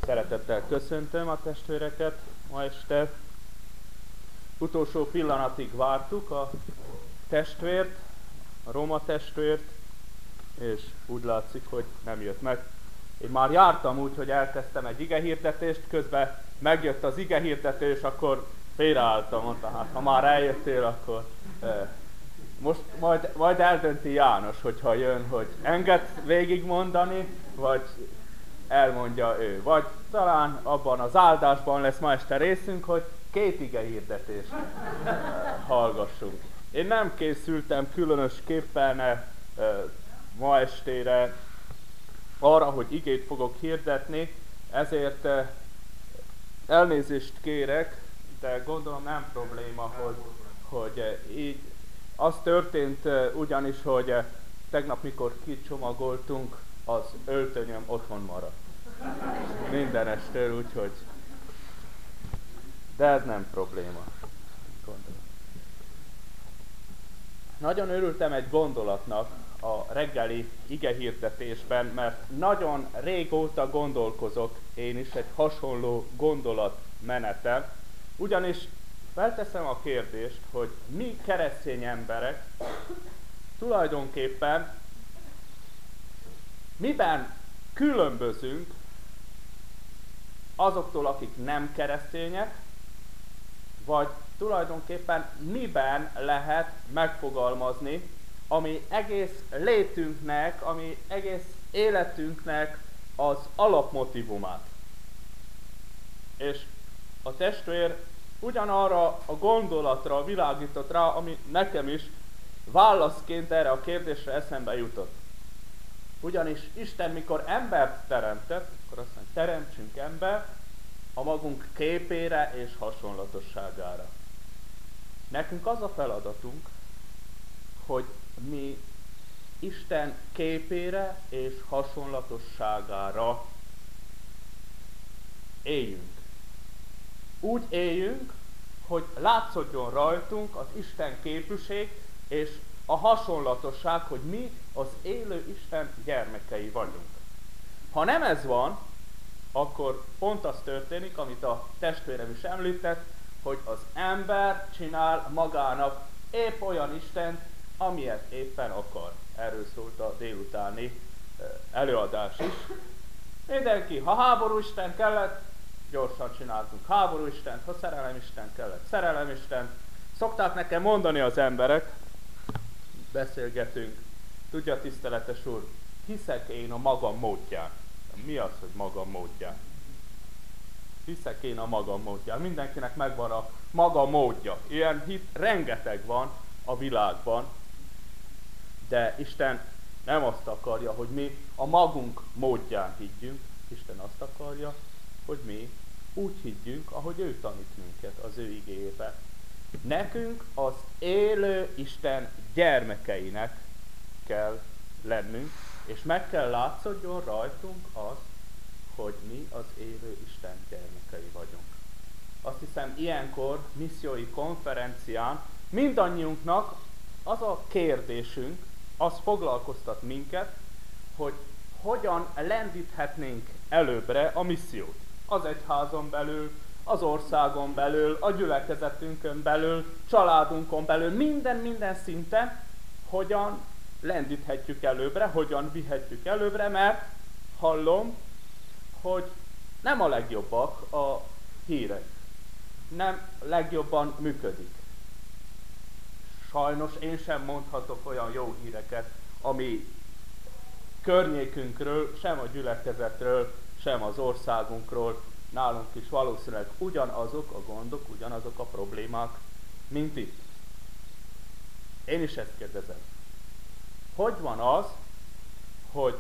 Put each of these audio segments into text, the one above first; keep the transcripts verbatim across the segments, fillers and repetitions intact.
Szeretettel köszöntöm a testvéreket ma este. Utolsó pillanatig vártuk a testvért, a roma testvért, és úgy látszik, hogy nem jött meg. Én már jártam úgy, hogy elkezdtem egy igehirdetést, közben megjött az igehirdetés, akkor félreálltam, mondtam, hát ha már eljöttél, akkor eh, most majd, majd eldönti János, hogyha jön, hogy enged végigmondani, vagy elmondja ő. Vagy talán abban az áldásban lesz ma este részünk, hogy két igehirdetést hallgassunk. Én nem készültem különösképpen e, e, ma estére arra, hogy igét fogok hirdetni, ezért e, elnézést kérek, de gondolom nem probléma, hogy, hogy e, így az történt e, ugyanis, hogy e, tegnap mikor kicsomagoltunk, az öltönyöm otthon maradt. Minden estől, úgyhogy... De ez nem probléma. Gondolom. Nagyon örültem egy gondolatnak a reggeli igehirdetésben, mert nagyon régóta gondolkozok én is egy hasonló gondolatmeneten, ugyanis felteszem a kérdést, hogy mi keresztény emberek tulajdonképpen miben különbözünk azoktól, akik nem keresztények, vagy tulajdonképpen miben lehet megfogalmazni, ami egész létünknek, ami egész életünknek az alapmotívumát. És a testvér ugyanarra a gondolatra világított rá, ami nekem is válaszként erre a kérdésre eszembe jutott. Ugyanis Isten, mikor embert teremtett, akkor azt mondja, teremtsünk embert a magunk képére és hasonlatosságára. Nekünk az a feladatunk, hogy mi Isten képére és hasonlatosságára éljünk. Úgy éljünk, hogy látszódjon rajtunk az Isten képűség és a hasonlatosság, hogy mi az élő Isten gyermekei vagyunk. Ha nem ez van, akkor pont az történik, amit a testvérem is említett, hogy az ember csinál magának épp olyan Istent, amilyet éppen akar. Erről szólt a délutáni előadás is. Mindenki, ha háború Isten kellett, gyorsan csináltunk háború Istent, ha szerelem Isten kellett, szerelem Istent. Szokták nekem mondani az emberek, beszélgetünk, tudja, tiszteletes úr, hiszek én a magam módján. Mi az, hogy magam módján? Hiszek én a magam módján. Mindenkinek megvan a maga módja. Ilyen hit rengeteg van a világban, de Isten nem azt akarja, hogy mi a magunk módján higgyünk. Isten azt akarja, hogy mi úgy higgyünk, ahogy ő tanít minket az ő igéjében. Nekünk az élő Isten gyermekeinek kell lennünk, és meg kell látszódjon rajtunk az, hogy mi az élő Isten gyermekei vagyunk. Azt hiszem, ilyenkor missziói konferencián mindannyiunknak az a kérdésünk, az foglalkoztat minket, hogy hogyan lendíthetnénk előbbre a missziót. Az egyházon belül, az országon belül, a gyülekezetünkön belül, családunkon belül, minden-minden szinten, hogyan lendíthetjük előbbre, hogyan vihetjük előbbre, mert hallom, hogy nem a legjobbak a hírek. Nem legjobban működik. Sajnos én sem mondhatok olyan jó híreket, ami környékünkről, sem a gyülekezetről, sem az országunkról, nálunk is valószínűleg ugyanazok a gondok, ugyanazok a problémák, mint itt. Én is ezt kérdezem. Hogy van az, hogy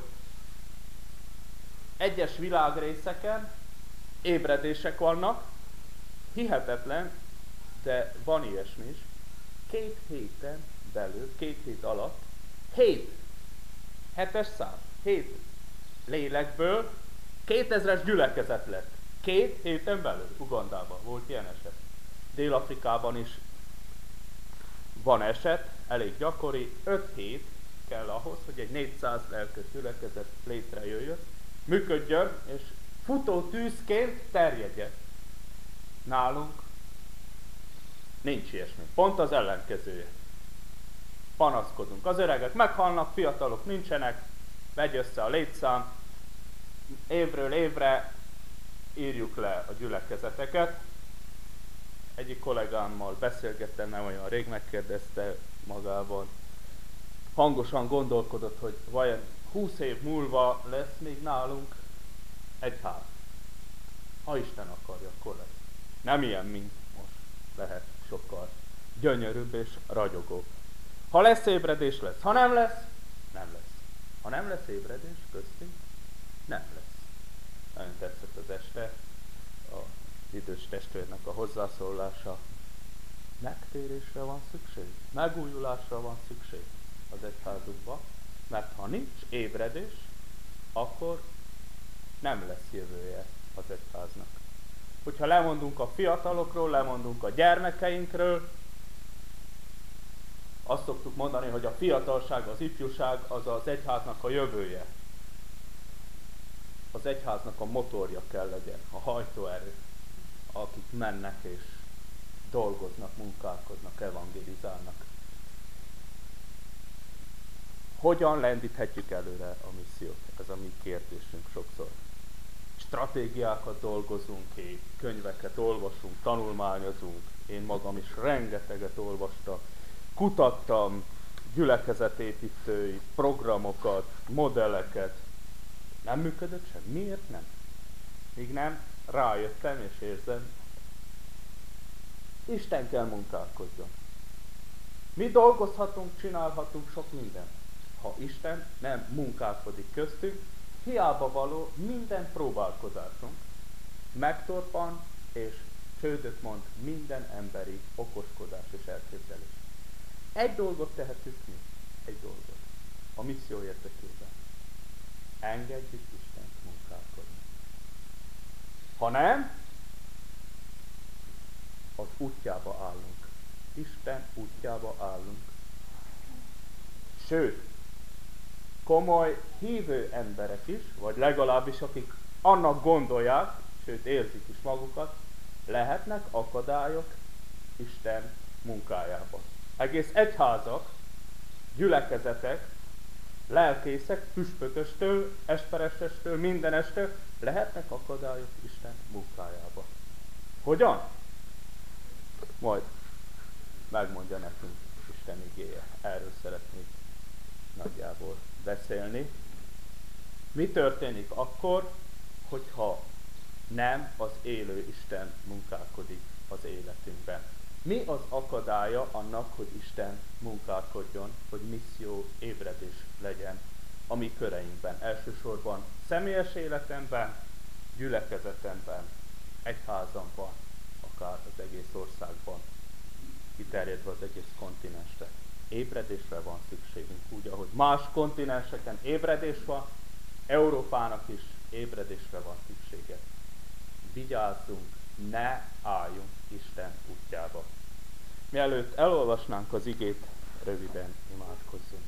egyes világrészeken ébredések vannak, hihetetlen, de van ilyesmi is, két héten belül, két hét alatt, hét, hetes szám, hét lélekből kétezres gyülekezet lett. Két héten belül, Ugandában volt ilyen eset. Dél-Afrikában is van eset, elég gyakori, öt hét kell ahhoz, hogy egy négyszáz lelkes gyülekezet létrejöjjön, működjön, és futó tűzként terjedjen. Nálunk nincs ilyesmi. Pont az ellenkezője. Panaszkodunk. Az öregek meghalnak, fiatalok nincsenek, megy össze a létszám, évről évre írjuk le a gyülekezeteket. Egyik kollégámmal beszélgettem, nem olyan rég, megkérdezte magában, hangosan gondolkodott, hogy vajon húsz év múlva lesz még nálunk egyház. Ha Isten akarja, akkor lesz. Nem ilyen, mint most. Lehet sokkal gyönyörűbb és ragyogóbb. Ha lesz ébredés, lesz. Ha nem lesz, nem lesz. Ha nem lesz ébredés köztünk, nem lesz. Nagyon tetszett az este az idős testvérnek a hozzászólása. Megtérésre van szükség, megújulásra van szükség az egyházunkban, mert ha nincs ébredés, akkor nem lesz jövője az egyháznak. Hogyha lemondunk a fiatalokról, lemondunk a gyermekeinkről, azt szoktuk mondani, hogy a fiatalság, az ifjúság az az egyháznak a jövője. Az egyháznak a motorja kell legyen, a hajtóerő, akik mennek és dolgoznak, munkálkodnak, evangelizálnak. Hogyan lendíthetjük előre a missziót? Ez a mi kérdésünk sokszor. Stratégiákat dolgozunk ki, könyveket olvasunk, tanulmányozunk. Én magam is rengeteget olvastam, kutattam gyülekezetépítői programokat, modelleket. Nem működött sem? Miért nem? Míg nem rájöttem és érzem, Isten kell munkálkodjon. Mi dolgozhatunk, csinálhatunk sok mindent. Ha Isten nem munkálkodik köztünk, hiába való minden próbálkozásunk, megtorpan és csődöt mond minden emberi okoskodás és elképzelés. Egy dolgot tehetünk mi, egy dolgot, a misszió érdekében. Engedjük Istent munkálkodni. Ha nem, az útjába állunk. Isten útjába állunk. Sőt, komoly hívő emberek is, vagy legalábbis akik annak gondolják, sőt érzik is magukat, lehetnek akadályok Isten munkájában. Egész egyházak, gyülekezetek, lelkészek, püspököstől, esperestestől, mindenestől lehetnek akadályok Isten munkájába. Hogyan? Majd megmondja nekünk Isten igéje. Erről szeretnék nagyjából beszélni. Mi történik akkor, hogyha nem az élő Isten munkálkodik az életünkben? Mi az akadálya annak, hogy Isten munkálkodjon, hogy misszió, ébredés legyen a mi köreinkben? Elsősorban személyes életemben, gyülekezetemben, egyházamban, akár az egész országban, kiterjedve az egész kontinensre. Ébredésre van szükségünk, úgy, ahogy más kontinenseken ébredés van, Európának is ébredésre van szüksége. Vigyázzunk, ne álljunk Isten útjába. Mielőtt elolvasnánk az igét, röviden imádkozzunk.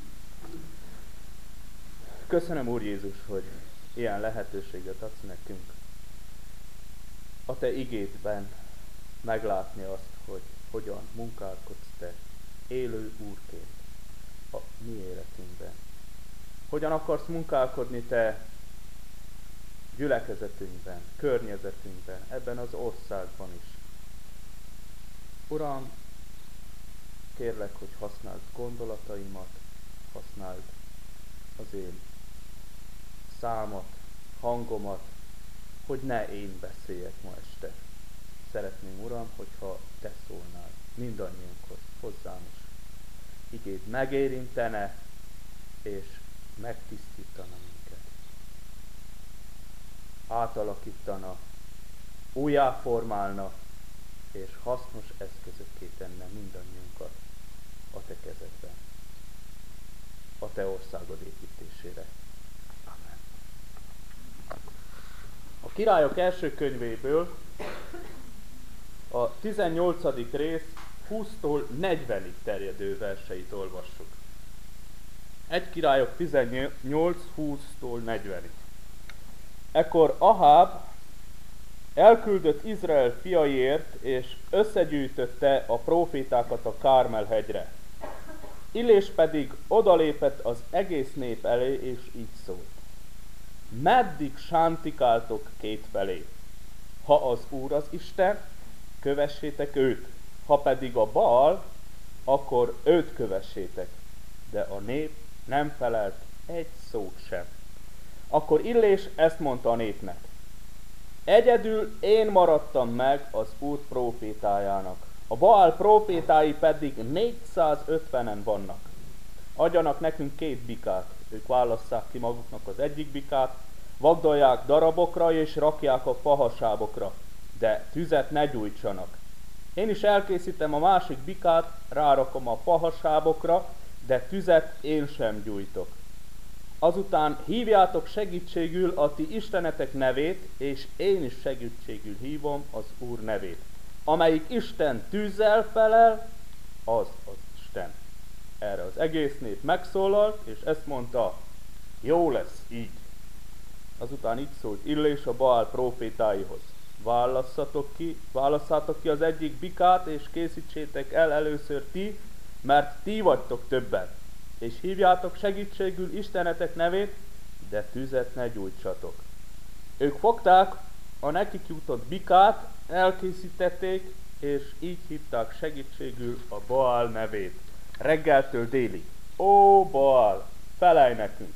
Köszönöm, Úr Jézus, hogy ilyen lehetőséget adsz nekünk a Te igédben meglátni azt, hogy hogyan munkálkodsz Te élő Úrként a mi életünkben. Hogyan akarsz munkálkodni Te gyülekezetünkben, környezetünkben, ebben az országban is. Uram, kérlek, hogy használd gondolataimat, használd az én számat, hangomat, hogy ne én beszéljek ma este. Szeretném, Uram, hogyha Te szólnál mindannyiunkhoz, hozzám is. Igéd megérintene, és megtisztítana minket. Átalakítana, újjáformálna, és hasznos eszközökké tenne mindannyiunkat a Te kezedben, a Te országod építésére. Amen. A Királyok első könyvéből a tizennyolcadik rész húsztól negyvenig terjedő verseit olvassuk. egy Királyok tizennyolc húsztól negyvenig. Ekkor Aháb elküldött Izrael fiaiért, és összegyűjtötte a prófétákat a Kármel hegyre. Illés pedig odalépett az egész nép elé, és így szólt: meddig sántikáltok kétfelé? Ha az Úr az Isten, kövessétek őt, ha pedig a Baal, akkor őt kövessétek. De a nép nem felelt egy szót sem. Akkor Illés ezt mondta a népnek: egyedül én maradtam meg az Úr prófétájának, a Baal prófétái pedig négyszázötvenen vannak. Adjanak nekünk két bikát, ők válasszák ki maguknak az egyik bikát, vagdolják darabokra és rakják a fahasábokra, de tüzet ne gyújtsanak. Én is elkészítem a másik bikát, rárakom a fahasábokra, de tüzet én sem gyújtok. Azután hívjátok segítségül a ti istenetek nevét, és én is segítségül hívom az Úr nevét. Amelyik Isten tűzzel felel, az az Isten. Erre az egész nép megszólalt, és ezt mondta: jó lesz így. Azután így szólt Illés a Baál prófétáihoz: válasszatok ki, válasszátok ki az egyik bikát, és készítsétek el először ti, mert ti vagytok többen, és hívjátok segítségül istenetek nevét, de tüzet ne gyújtsatok. Ők fogták a nekik jutott bikát, elkészítették, és így hívták segítségül a Baál nevét. Reggeltől délig: ó Baál, felelj nekünk!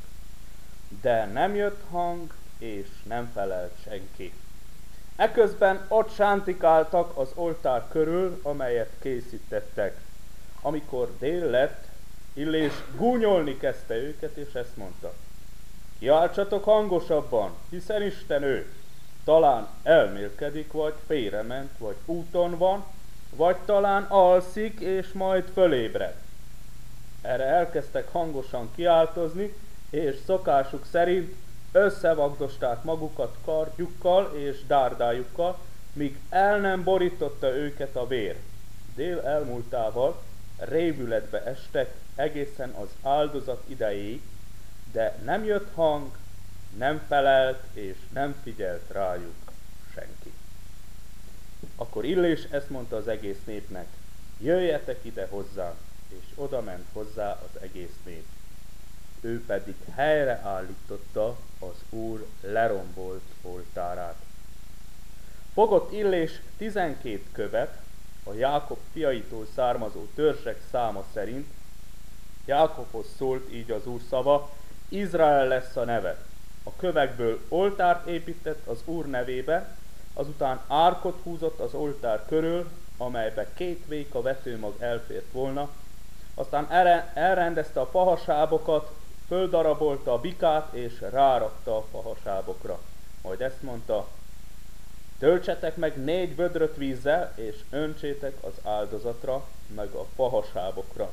De nem jött hang, és nem felelt senki. Eközben ott sántikáltak az oltár körül, amelyet készítettek. Amikor dél lett, Illés gúnyolni kezdte őket, és ezt mondta: kiáltsatok hangosabban, hiszen Isten ő. Talán elmélkedik, vagy félrement, vagy úton van, vagy talán alszik, és majd fölébred. Erre elkezdtek hangosan kiáltozni, és szokásuk szerint összevagdosták magukat kardjukkal és dárdájukkal, míg el nem borította őket a vér. Dél elmúltával révületbe estek egészen az áldozat idejéig, de nem jött hang, nem felelt és nem figyelt rájuk senki. Akkor Illés ezt mondta az egész népnek: jöjjetek ide hozzám, és oda ment hozzá az egész nép. Ő pedig helyreállította az Úr lerombolt oltárát. Fogott Illés tizenkét követ, a Jákob fiaitól származó törzsek száma szerint. Jákobhoz szólt így az Úr szava: Izrael lesz a neve. A kövekből oltárt épített az Úr nevébe, azután árkot húzott az oltár körül, amelybe két véka vetőmag elfért volna, aztán elrendezte a fahasábokat, földarabolta a bikát, és rárakta a fahasábokra. Majd ezt mondta: töltsetek meg négy vödröt vízzel, és öntsétek az áldozatra, meg a fahasábokra.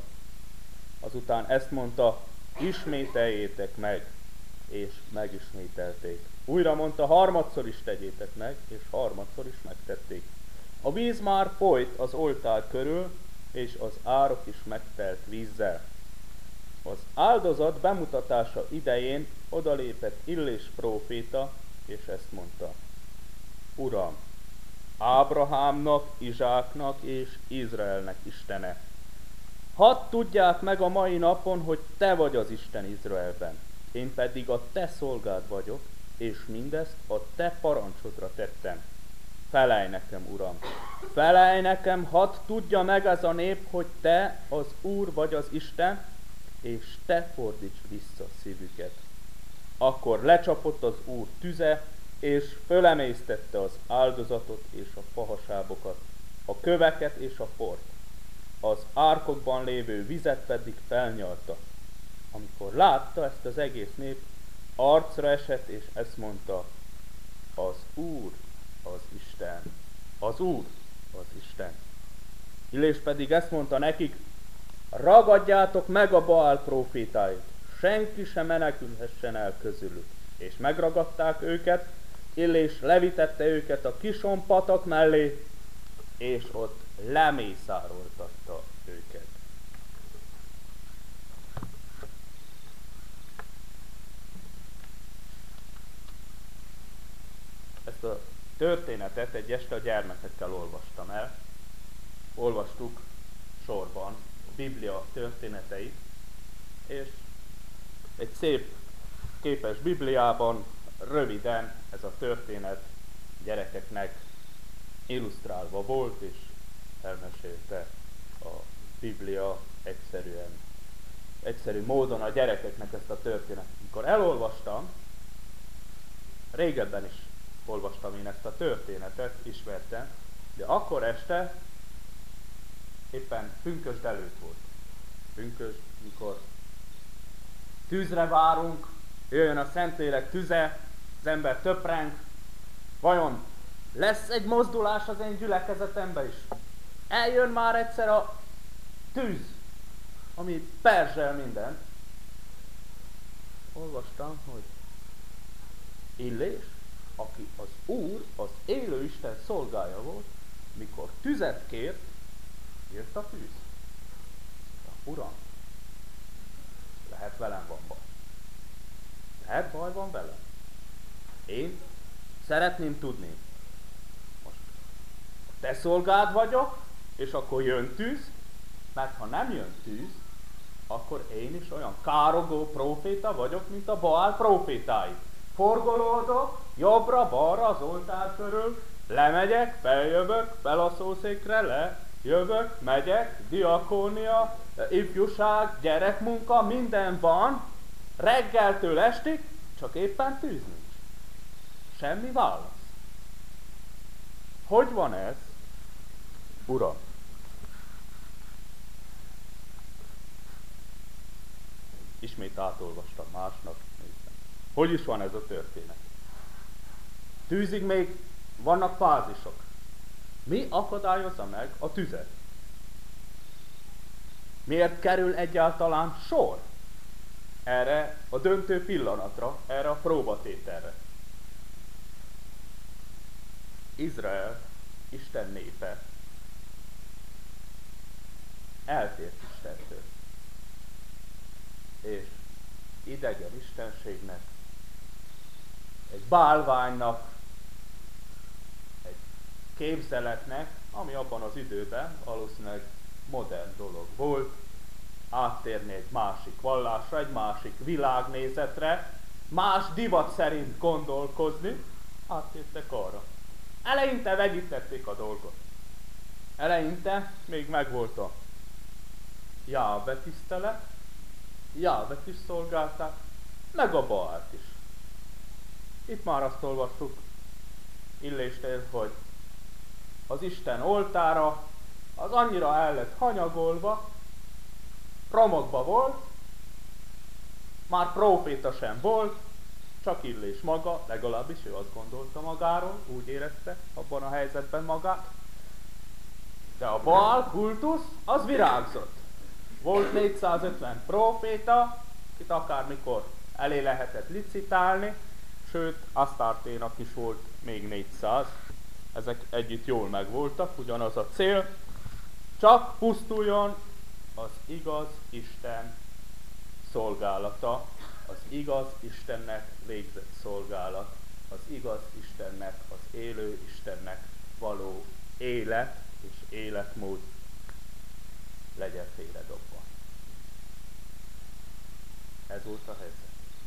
Azután ezt mondta: ismételjétek meg, és megismételték. Újra mondta: harmadszor is tegyétek meg, és harmadszor is megtették. A víz már folyt az oltár körül, és az árok is megtelt vízzel. Az áldozat bemutatása idején odalépett Illés próféta, és ezt mondta: Uram, Ábrahámnak, Izsáknak és Izraelnek Istene, hadd tudják meg a mai napon, hogy te vagy az Isten Izraelben, én pedig a te szolgád vagyok, és mindezt a te parancsodra tettem. Felelj nekem, Uram! Felelj nekem, hadd tudja meg ez a nép, hogy te az Úr vagy az Isten, és te fordíts vissza szívüket. Akkor lecsapott az Úr tüze, és fölemésztette az áldozatot és a fahasábokat, a köveket és a port. Az árkokban lévő vizet pedig felnyalta. Amikor látta ezt az egész nép, arcra esett, és ezt mondta: az Úr az Isten, az Úr az Isten. Illés pedig ezt mondta nekik: ragadjátok meg a Baál prófétáit, senki sem menekülhessen el közülük. És megragadták őket, Illés levitette őket a Kison patak mellé, és ott lemészároltatta őket. Ezt a történetet egy este a gyermekekkel olvastam el. Olvastuk sorban a Biblia történeteit, és egy szép képes Bibliában röviden ez a történet gyerekeknek illusztrálva volt, és elmesélte a Biblia egyszerűen, egyszerű módon a gyerekeknek ezt a történetet. Amikor elolvastam, régebben is olvastam én ezt a történetet, ismertem, de akkor este éppen pünkösd előtt volt. Pünkösd, mikor tűzre várunk, jöjjön a Szentlélek tüze, az ember töpreng. Vajon lesz egy mozdulás az én gyülekezetemben is? Eljön már egyszer a tűz, ami perzsel mindent. Olvastam, hogy Illés, aki az Úr, az élő Isten szolgája volt, mikor tüzet kért, jött a tűz. Uram, lehet velem van baj. Lehet baj van velem. Én szeretném tudni. Most a te szolgád vagyok, és akkor jön tűz, mert ha nem jön tűz, akkor én is olyan károgó próféta vagyok, mint a Baál prófétái. Forgolódok jobbra-balra az oltár körül, lemegyek, feljövök, fel a szószékre, le, jövök, megyek, diakónia, ifjúság, gyerekmunka, minden van, reggeltől estig, csak éppen tűz nincs. Semmi válasz. Hogy van ez, Uram? Ismét átolvastam másnap, néztem. Hogy is van ez a történet? Tűzig még vannak fázisok. Mi akadályozza meg a tüzet? Miért kerül egyáltalán sor erre a döntő pillanatra, erre a próbatételre? Izrael, Isten népe eltért Istentől. És idegen istenségnek, egy bálványnak, egy képzeletnek, ami abban az időben valószínűleg modern dolog volt, áttérni egy másik vallásra, egy másik világnézetre, más divat szerint gondolkozni, áttértek arra. Eleinte vegyítették a dolgot. Eleinte még megvolt a Jáhve tisztelet, Jáhvet is szolgálták, meg a Baált is. Itt már azt olvassuk Illésnél, hogy az Isten oltára az annyira el lett hanyagolva, romokba volt, már próféta sem volt, csak Illés maga, legalábbis ő azt gondolta magáról, úgy érezte abban a helyzetben magát. De a Baál kultusz az virágzott. Volt négyszázötven próféta, akit akármikor elé lehetett licitálni, sőt, Asztárténak is volt még négyszáz. Ezek együtt jól megvoltak, ugyanaz a cél, csak pusztuljon az igaz Isten szolgálata, az igaz Istennek végzett szolgálat, az igaz Istennek, az élő Istennek való élet és életmód legyen félredobva. Ez volt a helyzet.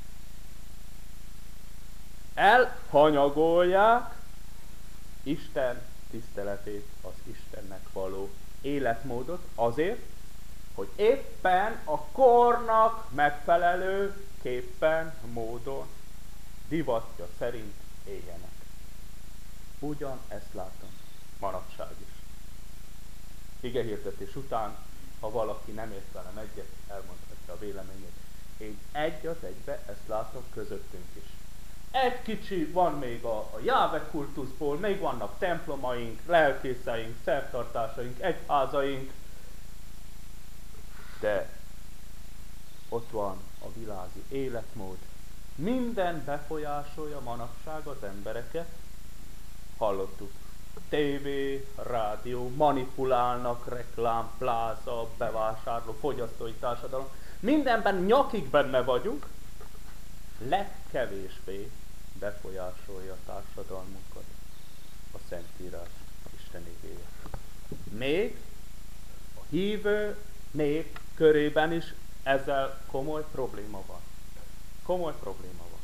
Elhanyagolják Isten tiszteletét, az Istennek való életmódot azért, hogy éppen a kornak megfelelő képpen, módon, divatja szerint éljenek. Ugyan ezt látom manapság is. Igehirdetés után, ha valaki nem ért velem egyet, elmondhatja a véleményét. Én egy az egybe ezt látom közöttünk is. Egy kicsi van még a, a Jáhve kultuszból, még vannak templomaink, lelkészeink, szertartásaink, egyházaink, de ott van a világi életmód. Minden befolyásolja manapság az embereket. Hallottuk, tévé, rádió, manipulálnak, reklám, pláza, bevásárló, fogyasztói társadalom. Mindenben nyakig benne vagyunk, legkevésbé befolyásolja a társadalmunkat, a Szentírás, Isten igéje. Még a hívő nép körében is ezzel komoly probléma van. Komoly probléma van.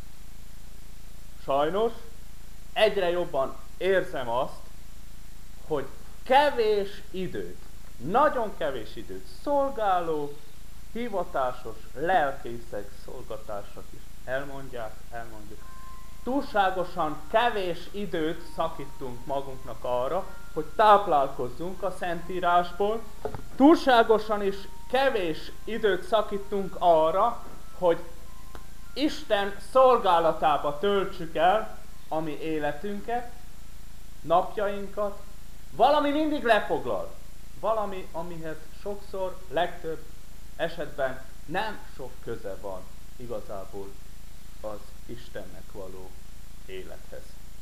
Sajnos egyre jobban érzem azt, hogy kevés időt, nagyon kevés időt szolgáló, hivatásos, lelkészek, szolgatársak is elmondják, elmondjuk. Túlságosan kevés időt szakítunk magunknak arra, hogy táplálkozzunk a Szentírásból. Túlságosan is kevés időt szakítunk arra, hogy Isten szolgálatába töltsük el a mi életünket, napjainkat. Valami mindig lefoglal. Valami, amihez sokszor, legtöbb esetben nem sok köze van igazából az Istennek való élethez.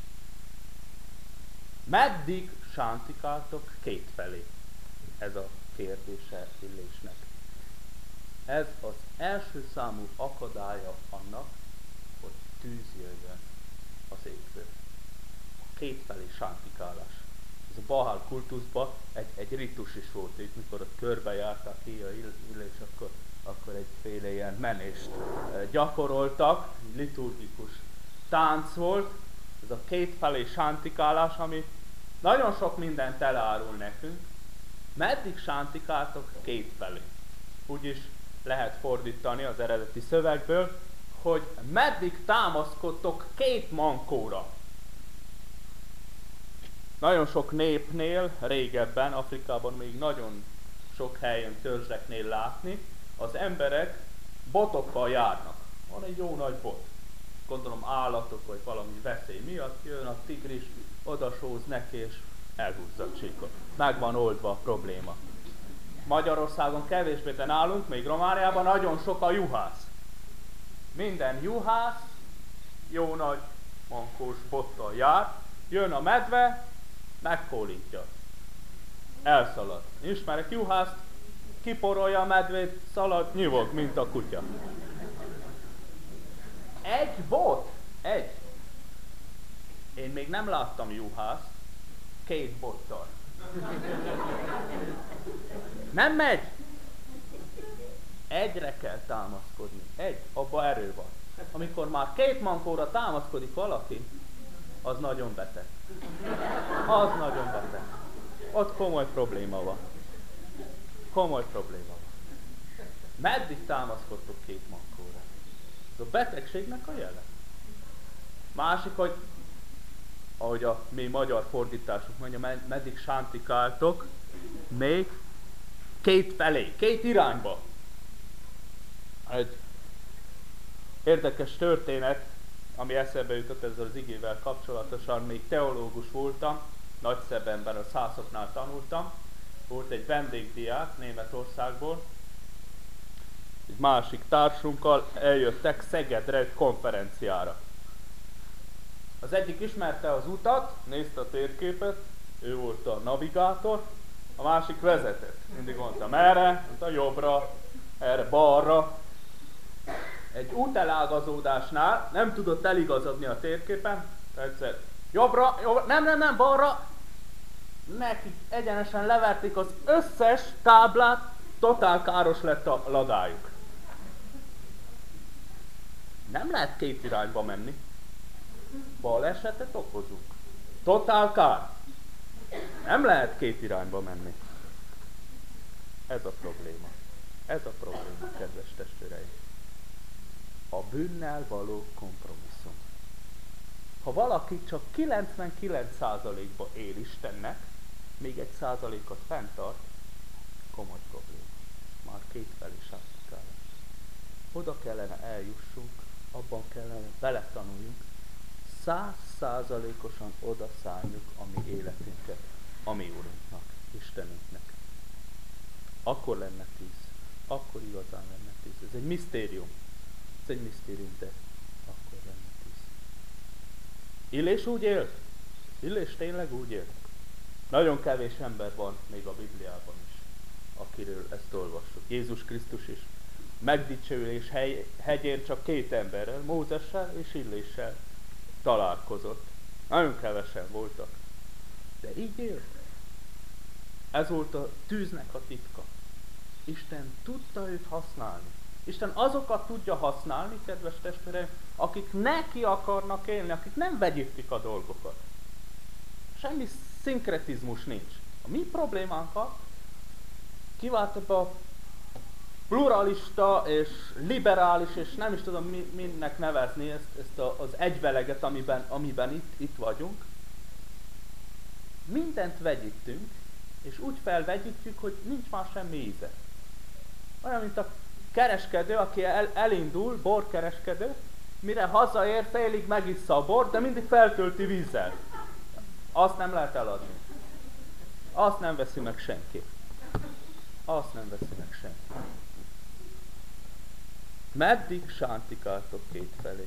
Meddig sántikáltok kétfelé? Ez a kérdése Illésnek. Ez az első számú akadálya annak, hogy tűz jöjjön az égből. A kétfelé sántikálás. Ez a Baál kultuszban egy, egy ritus is volt, itt mikor ott körbejárták ki a Illés, akkor, akkor egyféle ilyen menést gyakoroltak, liturgikus tánc volt, ez a kétfelé sántikálás, ami nagyon sok mindent elárul nekünk. Meddig sántikáltok kétfelé? Úgyis lehet fordítani az eredeti szövegből, hogy meddig támaszkodtok két mankóra. Nagyon sok népnél, régebben, Afrikában még nagyon sok helyen, törzseknél látni, az emberek botokkal járnak. Van egy jó nagy bot. Gondolom állatok vagy valami veszély miatt jön a tigris, odasóz neki és elhúzza a csíkot. Meg van oldva a probléma. Magyarországon kevésbé, de nálunk, még Romániában nagyon sok a juhász. Minden juhász jó nagy mankós bottal jár, jön a medve, megkólítja. Elszalad. Ismerek juhászt, kiporolja a medvét, szalad, nyivog, mint a kutya. Egy bot, egy. Én még nem láttam juhászt két bottal. Nem megy. Egyre kell támaszkodni. Egy, abba erő van. Amikor már két mankóra támaszkodik valaki, az nagyon beteg. Az nagyon beteg. Ott komoly probléma van. Komoly probléma van. Meddig támaszkodtok két mankóra? Ez a betegségnek a jele. Másik, hogy ahogy a mi magyar fordításunk mondja, meddig sántikáltok, még két felé, két irányba. Egy érdekes történet, ami eszembe jutott ezzel az igével kapcsolatosan, még teológus voltam, Nagyszebenben a Szászoknál tanultam, volt egy vendégdiák Németországból, egy másik társunkkal eljöttek Szegedre egy konferenciára. Az egyik ismerte az utat, nézte a térképet, ő volt a navigátor, a másik vezetett. Mindig mondtam erre, mondta jobbra, erre balra. Egy útelágazódásnál nem tudott eligazodni a térképen, egyszer jobbra, jobbra, nem, nem, nem, balra. Nekik egyenesen leverték az összes táblát, totál káros lett a ladájuk. Nem lehet két irányba menni. Balesetet okozunk. Totál kár. Nem lehet két irányba menni. Ez a probléma. Ez a probléma, kedves testvéreim. A bűnnel való kompromisszum. Ha valaki csak kilencvenkilenc százalékba él Istennek, még egy százalékot fenntart, komoly probléma. Már kétfelé sántikálás. Oda kellene eljussunk, abban kellene beletanuljunk, száz százalékosan oda szálljuk a mi életünket, a mi Urunknak, Istenünknek. Akkor lenne tíz. Akkor igazán lenne tíz. Ez egy misztérium. Ez egy misztérium, de akkor lenne tíz. Illés úgy élt? Illés tényleg úgy élt? Nagyon kevés ember van még a Bibliában is, akiről ezt olvassuk. Jézus Krisztus is megdicsőlés hegyén csak két emberrel, Mózessel és Illéssel találkozott. Nagyon kevesen voltak. De így élt. Ez volt a tűznek a titka. Isten tudta őt használni. Isten azokat tudja használni, kedves testvéreim, akik neki akarnak élni, akik nem vegyítik a dolgokat. Semmi szinkretizmus nincs. A mi problémánkat kivált ebbe a pluralista és liberális, és nem is tudom mi, minnek nevezni ezt, ezt a, az egyveleget, amiben, amiben itt, itt vagyunk. Mindent vegyítünk, és úgy felvegyítjük, hogy nincs már semmi íze. Olyan, mint a kereskedő, aki el, elindul, borkereskedő, mire hazaér, félig megissza a bort, de mindig feltölti vízzel. Azt nem lehet eladni. Azt nem veszi meg senki. Azt nem veszi meg senki. Meddig sántikáltok kétfelé?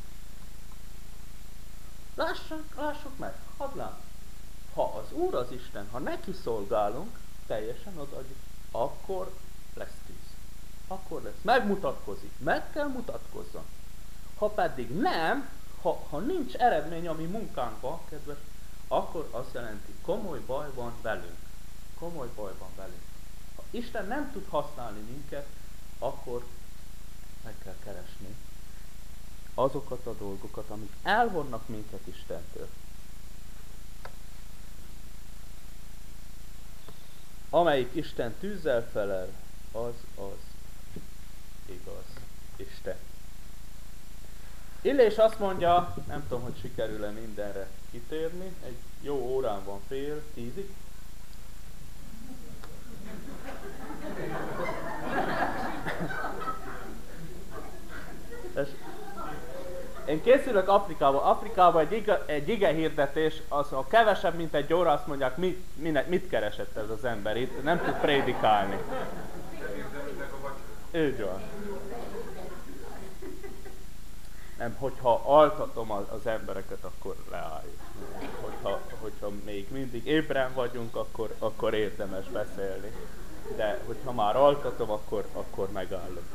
Lássuk, lássuk meg, hadd lám. Ha az Úr az Isten, ha neki szolgálunk, teljesen odaadjuk, akkor lesz tűz. Akkor lesz. Megmutatkozik. Meg kell mutatkozzon. Ha pedig nem, ha, ha nincs eredmény a mi munkánkban, kedves, akkor azt jelenti, komoly baj van velünk. Komoly baj van velünk. Ha Isten nem tud használni minket, akkor meg kell keresni azokat a dolgokat, amik elvonnak minket Istentől. Amelyik Isten tűzzel felel, az az igaz Isten. Illés azt mondja, nem tudom, hogy sikerül-e mindenre kitérni, egy jó órán van fél tízig. Én készülök Afrikába. Afrikában egy ige, egy ige hirdetés, az a kevesebb, mint egy óra, azt mondják, mit, mit, mit keresett ez az ember itt, nem tud prédikálni. Úgy van. Nem, hogyha altatom az embereket, akkor leálljuk. Hogyha, hogyha még mindig ébren vagyunk, akkor, akkor érdemes beszélni. De hogyha már altatom, akkor, akkor megállok.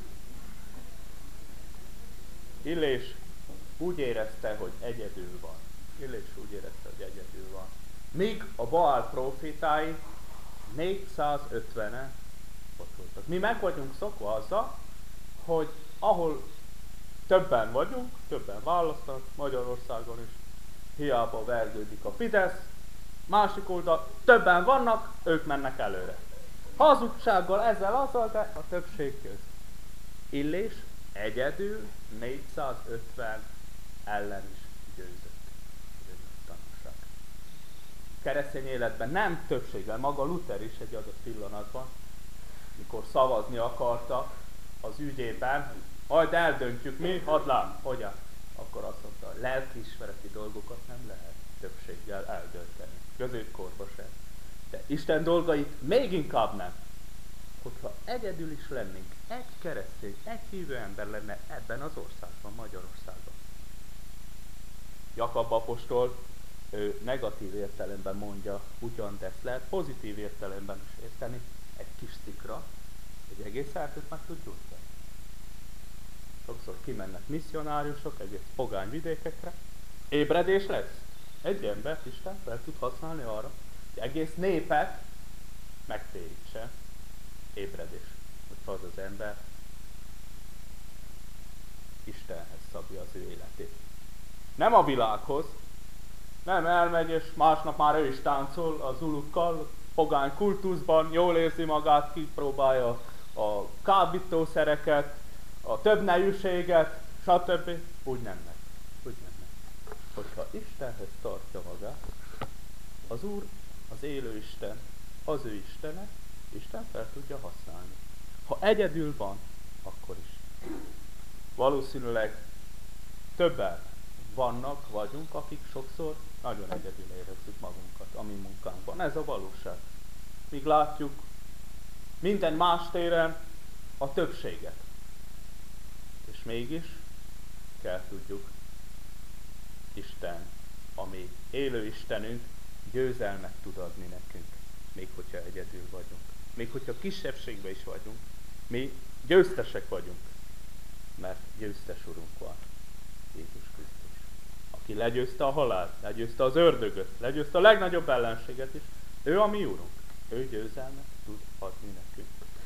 Illés úgy érezte, hogy egyedül van. Illés úgy érezte, hogy egyedül van. Míg a Baál profétái négyszázötvenen ott voltak. Mi meg vagyunk szokva azzal, hogy ahol többen vagyunk, többen választanak, Magyarországon is hiába vergődik a Fidesz, másik oldal többen vannak, ők mennek előre. Hazugsággal, ezzel, azzal, de a többség köz. Illés egyedül négyszázötven ellen is győzött. Ez egy tanulság. Keresztény életben nem többséggel, maga Luther is egy adott pillanatban, mikor szavazni akarta az ügyében, majd eldöntjük mi, hadd lám, hogyan? Akkor azt mondta, lelkiismereti dolgokat nem lehet többséggel eldönteni. Középkorban sem. De Isten dolgait még inkább nem. Hogyha egyedül is lennénk, egy keresztény, egy hívő ember lenne ebben az országban, Magyarországon. Jakab apostol ő negatív értelemben mondja ugyan, de ezt lehet pozitív értelemben is érteni. Egy kis szikra, egy egész erdőt meg tud gyújtani. Sokszor kimennek misszionáriusok egész pogány vidékekre. Ébredés lesz. Egy embert Isten fel tud használni arra, hogy egész népet megtérítse. Ébredés. Hogyha az az ember Istenhez szabja az ő életét. Nem a világhoz. Nem elmegy, és másnap már ő is táncol az zulukkal, pogány kultuszban, jól érzi magát, kipróbálja a kábítószereket, a többnejűséget, stb. Úgy nem megy. Úgy nem megy. Hogyha Istenhez tartja magát, az Úr, az élő Isten, az ő Istene, Isten fel tudja használni. Ha egyedül van, akkor is. Valószínűleg többen vannak, vagyunk, akik sokszor nagyon egyedül érezzük magunkat a mi munkánkban. Ez a valóság. Míg látjuk minden más téren a többséget. És mégis kell tudjuk, Isten, ami élő Istenünk, győzelmet tud adni nekünk, még hogyha egyedül vagyunk. Még hogyha kisebbségben is vagyunk, mi győztesek vagyunk, mert győztes Urunk van, Jézus Krisztus. aki legyőzte a halált, legyőzte az ördögöt, legyőzte a legnagyobb ellenséget is. Ő a mi úrunk. Ő győzelmet tud adni nekünk.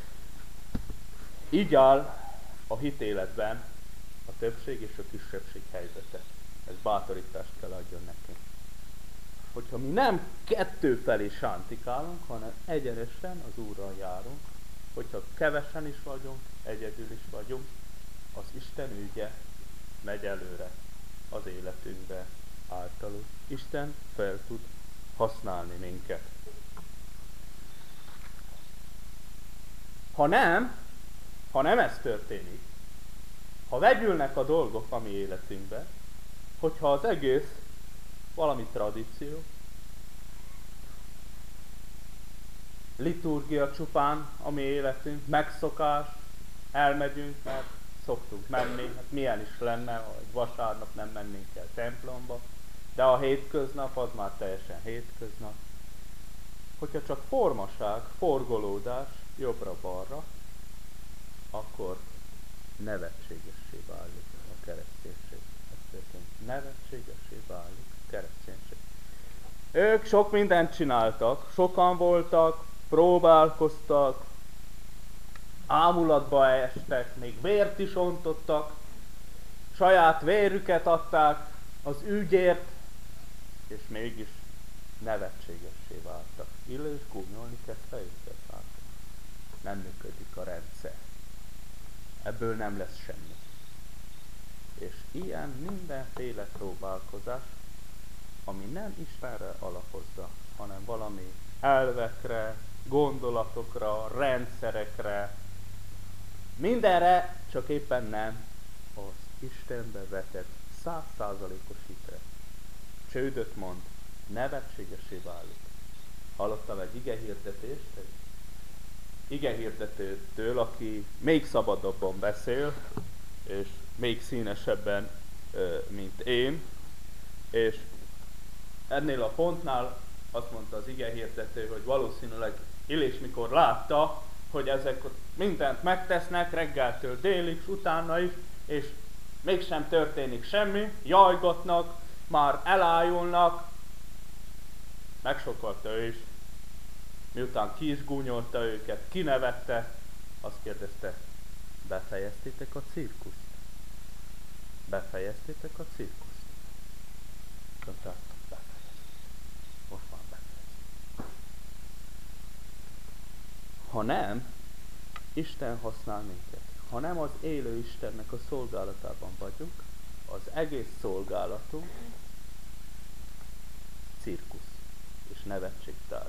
Így áll a hitéletben a többség és a kisebbség helyzete. Ez bátorítást kell adjon nekünk. Hogyha mi nem kettő felé sántikálunk, hanem egyenesen az Úrral járunk, hogyha kevesen is vagyunk, egyedül is vagyunk, az Isten ügye megy előre az életünkbe általunk. Isten fel tud használni minket. Ha nem, ha nem ez történik, ha vegyülnek a dolgok a mi életünkbe, hogyha az egész valami tradíció, liturgia csupán a mi életünk, megszokás, elmegyünk, mert szoktunk menni, hát milyen is lenne, ha egy vasárnap nem mennénk el templomba, de a hétköznap az már teljesen hétköznap. Hogyha csak formaság, forgolódás jobbra-balra, akkor nevetségessé válik a kereszténység. Ez történt. Nevetségessé válik a kereszténység. Ők sok mindent csináltak, sokan voltak, próbálkoztak, ámulatba estek, még vért is ontottak, saját vérüket adták az ügyért, és mégis nevetségessé váltak. Illés gúnyolni kezdte őket, hát nem működik a rendszer. Ebből nem lesz semmi. És ilyen mindenféle próbálkozás, ami nem Istenre alapozza, hanem valami elvekre, gondolatokra, rendszerekre, mindenre, csak éppen nem az Istenbe vetett száz százalékos hitre. Csődöt mond, nevetségesé válik. Hallottam egy igehirdetést, egy igehirdetőtől, aki még szabadabban beszél, és még színesebben, mint én, és ennél a pontnál azt mondta az igehirdető, hogy valószínűleg Illés mikor látta, hogy ezek mindent megtesznek reggeltől délig, és utána is, és mégsem történik semmi, jajgatnak, már elájulnak, megsokalta ő is, miután ki is gúnyolta őket, kinevette, azt kérdezte, befejeztétek a cirkuszt? Befejeztétek a cirkuszt? Mondta, befejezték. Most már befejezték. Ha nem, Isten használ minket. Ha nem az élő Istennek a szolgálatában vagyunk, az egész szolgálatunk cirkusz és nevetségtárgy.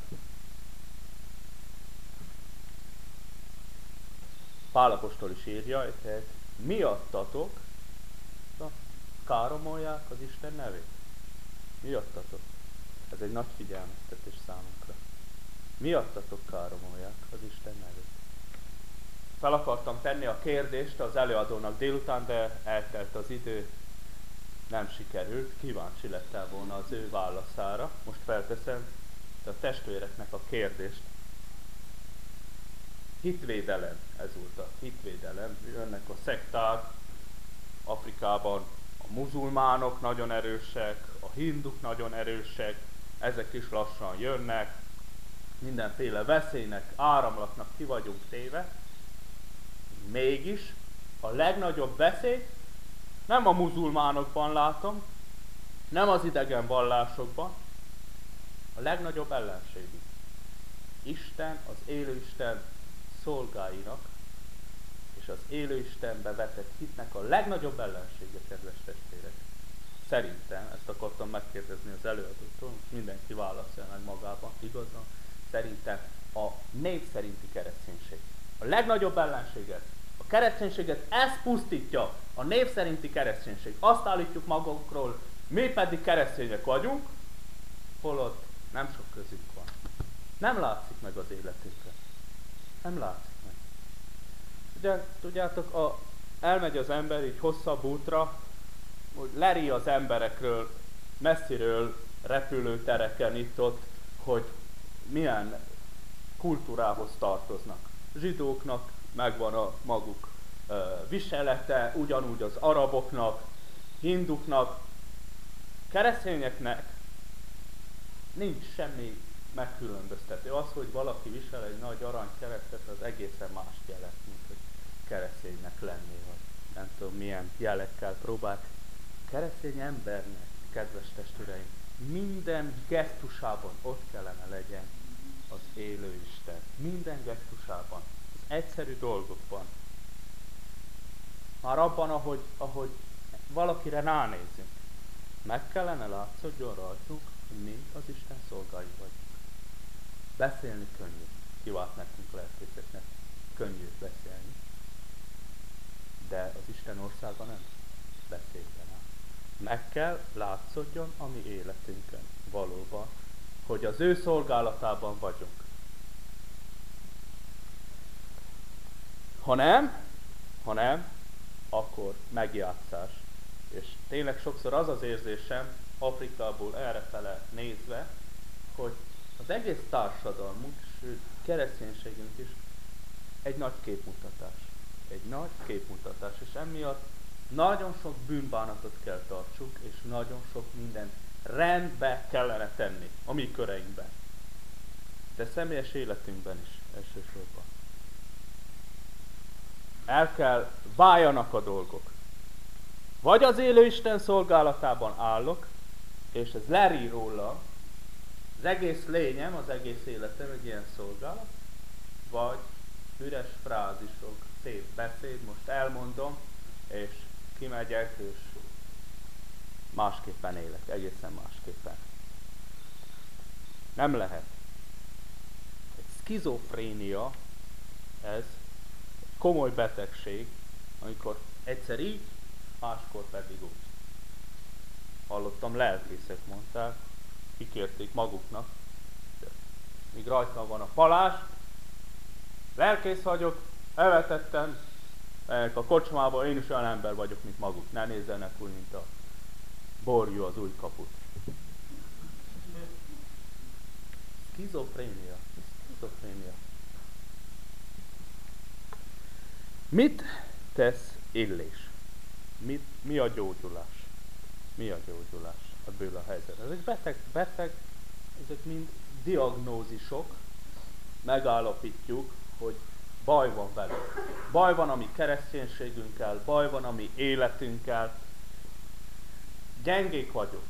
Pál apostol is írja, hogy miattatok káromolják az Isten nevét. Miattatok. Ez egy nagy figyelmeztetés számunkra. Miattatok káromolják az Isten nevét. Fel akartam tenni a kérdést az előadónak délután, de eltelt az idő, nem sikerült, kíváncsi lettem volna az ő válaszára. Most felteszem a testvéreknek a kérdést. Hitvédelem, ez volt a hitvédelem. Jönnek a szekták, Afrikában a muzulmánok nagyon erősek, a hinduk nagyon erősek, ezek is lassan jönnek, mindenféle veszélynek, áramlatnak ki vagyunk téve. Mégis a legnagyobb veszély nem a muzulmánokban látom, nem az idegen vallásokban, a legnagyobb ellenségük. Isten, az élő Isten szolgáinak és az élő Istenbe vetett hitnek a legnagyobb ellensége, kedves testvérek. Szerintem, ezt akartam megkérdezni az előadótól, mindenki válaszolja meg magában, igazán, szerintem a név szerinti kereszténység. A legnagyobb ellenséget, a kereszténységet, ez pusztítja, a név szerinti kereszténység. Azt állítjuk magunkról, mi pedig keresztények vagyunk, holott nem sok közük van. Nem látszik meg az életünkre. Nem látszik meg. Ugye, tudjátok, a, elmegy az ember így hosszabb útra, hogy leri az emberekről, messziről repülőtereken itt-ott, hogy milyen kultúrához tartoznak. Zsidóknak megvan a maguk uh, viselete, ugyanúgy az araboknak, hinduknak, Keresztényeknek nincs semmi megkülönböztető. Az, hogy valaki visel egy nagy aranykeresztet, az egészen más jelent, mint hogy kereszténynek lenni, vagy nem tudom milyen jelekkel próbál. Keresztény embernek, kedves testvéreim, minden gesztusában ott kellene legyen az élő Isten. Minden gesztusában, az egyszerű dolgokban. Már abban, ahogy, ahogy valakire ránézünk, meg kellene látszódjon rajtuk, hogy mi az Isten szolgái vagyunk. Beszélni könnyű. Kivált nekünk lelkészeknek könnyű beszélni. De az Isten országa nem beszéljen át. Meg kell látszódjon a mi életünkön valóban, hogy az ő szolgálatában vagyunk. Ha nem, ha nem, akkor megjátszás. És tényleg sokszor az az érzésem, Afrikából errefele nézve, hogy az egész társadalmunk, sőt kereszténységünk is egy nagy képmutatás. Egy nagy képmutatás, és emiatt nagyon sok bűnbánatot kell tartsuk, és nagyon sok minden rendbe kellene tenni a mi köreinkben. De személyes életünkben is elsősorban. El kell váljanak a dolgok. Vagy az élő Isten szolgálatában állok, és ez lerír róla, az egész lényem, az egész életem egy ilyen szolgálat, vagy üres frázisok, szép beszéd, most elmondom, és kimegyek, és másképpen élek, egészen másképpen. Nem lehet. Egy szkizofrénia, ez komoly betegség, amikor egyszer így, máskor pedig úgy. Hallottam, lelkészek mondták, kikérték maguknak, míg rajtam van a palás, lelkész vagyok, elvetettem, megyek a kocsmába, én is olyan ember vagyok, mint maguk. Ne nézzenek úgy, mint a borjú az új kaput. Szkizofrénia. Szkizofrénia. Mit tesz Illés? Mit, mi a gyógyulás? Mi a gyógyulás ebből a helyzet? Ezek beteg, beteg, ezek mind diagnózisok, megállapítjuk, hogy baj van velük. Baj van a mi kereszténységünkkel, baj van a mi életünkkel. Gyengék vagyunk.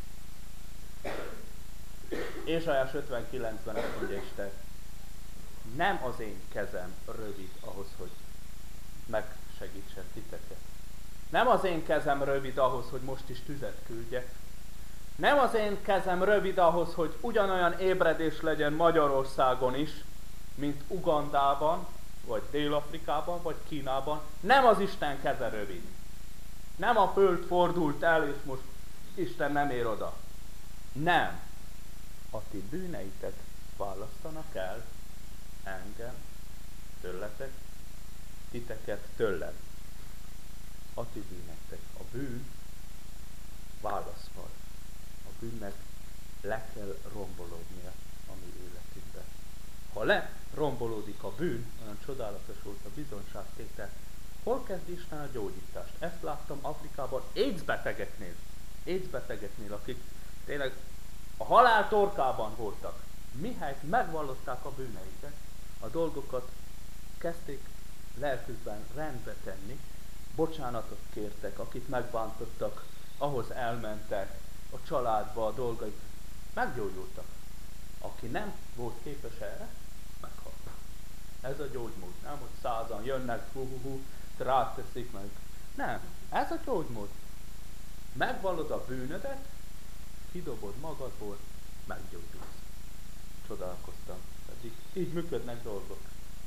Ézsaiás ötvenkilencben azt mondja Isten, nem az én kezem rövid ahhoz, hogy megsegítsen titeket. Nem az én kezem rövid ahhoz, hogy most is tüzet küldjek. Nem az én kezem rövid ahhoz, hogy ugyanolyan ébredés legyen Magyarországon is, mint Ugandában, vagy Dél-Afrikában, vagy Kínában. Nem az Isten keze rövid. Nem a föld fordult el, és most Isten nem ér oda. Nem. A ti bűneitek választanak el engem, tőletek, titeket tőlem. A ti bűnetek. A bűn válaszol. A bűnnek le kell rombolódnia a mi életünkben. Ha le rombolódik a bűn, olyan csodálatos volt a bizonyságtétel, hol kezd Isten a gyógyítást? Ezt láttam Afrikában AIDS betegeknél. AIDS betegeknél, akik tényleg a halál torkában voltak. Mihelyt megvallották a bűneiket, a dolgokat kezdték lelkükben rendbe tenni, bocsánatot kértek, akit megbántottak, ahhoz elmentek, a családba, a dolgaik, meggyógyultak. Aki nem volt képes erre, meghalt. Ez a gyógymód. Nem, hogy százan jönnek, hú-hú-hú, ráteszik meg. Nem, ez a gyógymód. Megvallod a bűnödet, kidobod magadból, meggyógyulsz. Csodálkoztam. Pedig így működnek dolgok.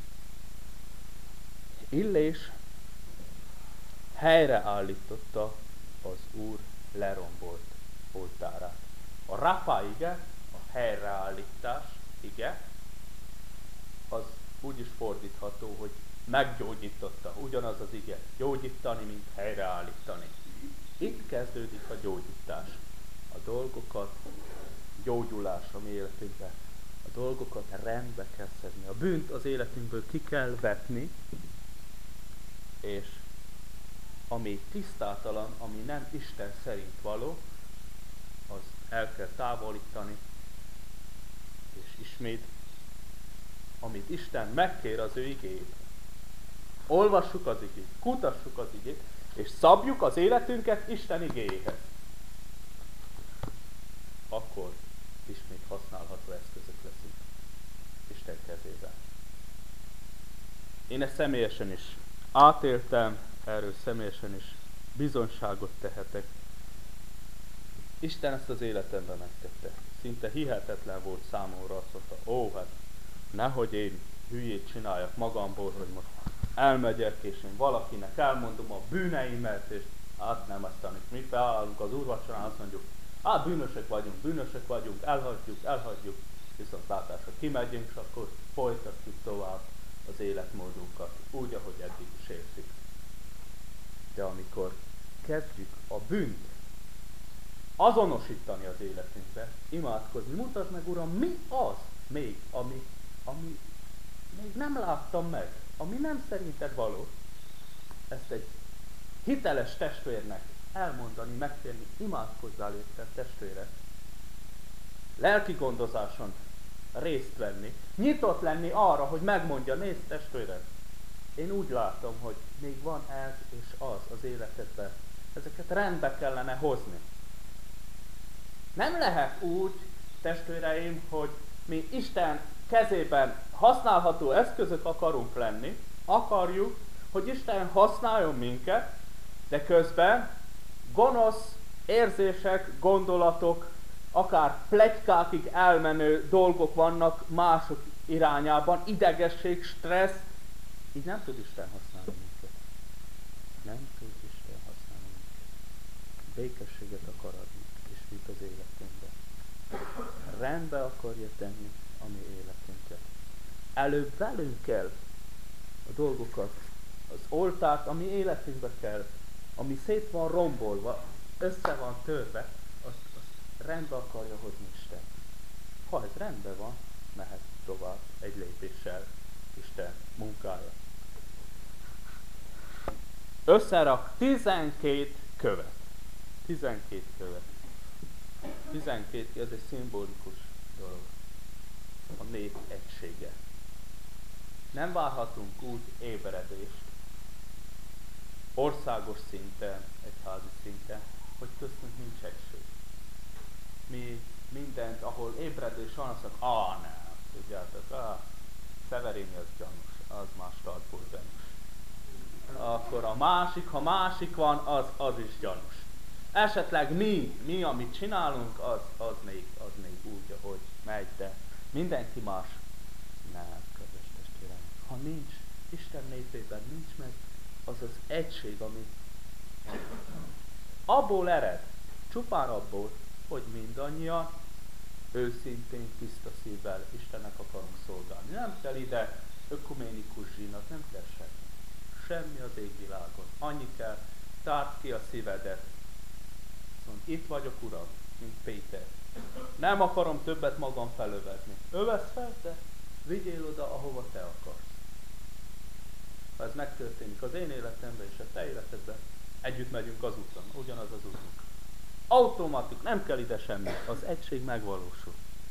Illés helyreállította az Úr lerombolt oltárát. A rapá ige, a helyreállítás ige, az úgy is fordítható, hogy meggyógyította. Ugyanaz az ige. Gyógyítani, mint helyreállítani. Itt kezdődik a gyógyítás. A dolgokat, gyógyulás a mi életünkben. A dolgokat rendbe kell szedni. A bűnt az életünkből ki kell vetni, és ami tisztátalan, ami nem Isten szerint való, el kell távolítani, és ismét, amit Isten megkér az ő igéjét. Olvassuk az igét, kutassuk az igét, és szabjuk az életünket Isten igéjéhez. Akkor ismét használható eszközök leszünk Isten kezében. Én ezt személyesen is átéltem, erről személyesen is bizonyságot tehetek. Isten ezt az életemben megtette. Szinte hihetetlen volt számomra, azt mondta, ó, hát nehogy én hülyét csináljak magamból, hogy most elmegyek, és én valakinek elmondom a bűneimet, és hát nem, aztán itt mi felállunk az úrvacsorán, azt mondjuk, hát bűnösök vagyunk, bűnösök vagyunk, elhagyjuk, elhagyjuk, viszont látásra kimegyünk, és akkor folytatjuk tovább az életmódunkat, úgy, ahogy eddig is értük. De amikor kezdjük a bűnt azonosítani az életünkbe, imádkozni, mutasd meg, Uram, mi az még, ami, ami még nem láttam meg, ami nem szerinted való, ezt egy hiteles testvérnek elmondani, megkérni, imádkozzál érted, testvére, lelki gondozáson részt venni, nyitott lenni arra, hogy megmondja, nézd testvére, én úgy látom, hogy még van ez és az az életedben, ezeket rendbe kellene hozni. Nem lehet úgy, testvéreim, hogy mi Isten kezében használható eszközök akarunk lenni, akarjuk, hogy Isten használjon minket, de közben gonosz érzések, gondolatok, akár pletykákig elmenő dolgok vannak mások irányában, idegesség, stressz, így nem tud Isten használni minket. Nem tud Isten használni minket. Békességet akar adni, és mit az életünkben. Rendbe akarja tenni a mi életünket. Előbb velünk kell a dolgokat, az oltárt, ami életünkbe kell, ami szét van rombolva, össze van törve, azt, azt rendbe akarja hozni Isten. Ha ez rendben van, mehet tovább egy lépéssel Isten munkája. Összerak tizenkét követ. tizenkét követ. tizenkét, ez egy szimbolikus dolog. A nép egysége. Nem várhatunk úgy ébredést országos szinten, egyházi szinten, hogy köztünk nincs egység. Mi mindent, ahol ébredés van, azt mondjuk, ah nem, tudjátok, ah, Severényi az gyanús, az már startból gyanús. Akkor a másik, ha másik van, az, az is gyanús. Esetleg mi, mi, amit csinálunk, az, az, még, az még úgy, ahogy megy, de mindenki más. Nem, kedves testvérem. Ha nincs, Isten népében nincs meg, az az egység, ami abból ered, csupán abból, hogy mindannyian őszintén, tiszta szívvel Istennek akarunk szolgálni. Nem kell ide ökuménikus zsinat, nem kell semmi. Semmi az égvilágon. Annyi kell, tárd ki a szívedet. Szóval itt vagyok, Uram, mint Péter. Nem akarom többet magam felövezni. Övesz fel, te vigyél oda, ahova te akarsz. Ha ez megtörténik az én életemben és a te életedben, együtt megyünk az úton, ugyanaz az útunk. Automatik, nem kell ide semmi, az egység megvalósul.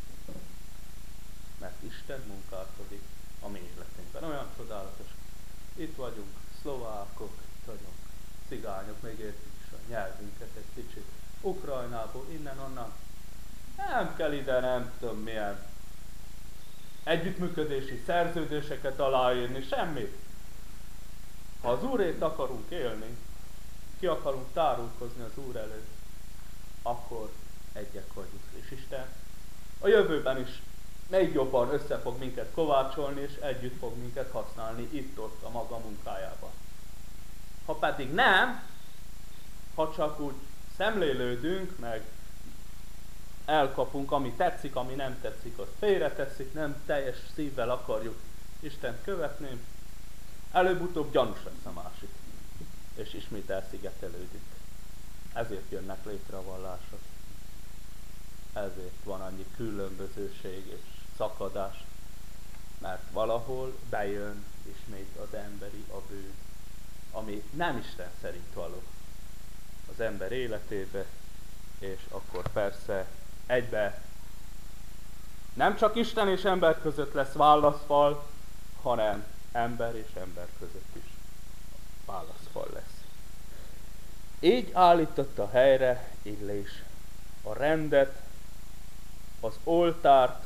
Mert Isten munkálkodik a mi életünkben. Olyan csodálatos. Itt vagyunk, szlovákok, itt vagyunk, cigányok, még értjük is a nyelvünket egy kicsit. Ukrajnából, innen, onnan. Nem kell ide, nem tudom milyen együttműködési szerződéseket aláírni, semmit. Ha az Úrért akarunk élni, ki akarunk tárulkozni az Úr előtt, akkor egyek vagyunk. És Isten a jövőben is még jobban össze fog minket kovácsolni, és együtt fog minket használni itt-ott a maga munkájában. Ha pedig nem, ha csak úgy szemlélődünk, meg elkapunk, ami tetszik, ami nem tetszik, azt félretesszük, nem teljes szívvel akarjuk Istent követni, előbb-utóbb gyanús lesz a másik, és ismét elszigetelődik. Ezért jönnek létre a vallások. Ezért van annyi különbözőség és szakadás, mert valahol bejön ismét az emberi, a bűn, ami nem Isten szerint való az ember életébe, és akkor persze egybe. Nem csak Isten és ember között lesz válaszfal, hanem ember és ember között is válaszfal lesz. Így állította helyre Illés a rendet, az oltárt,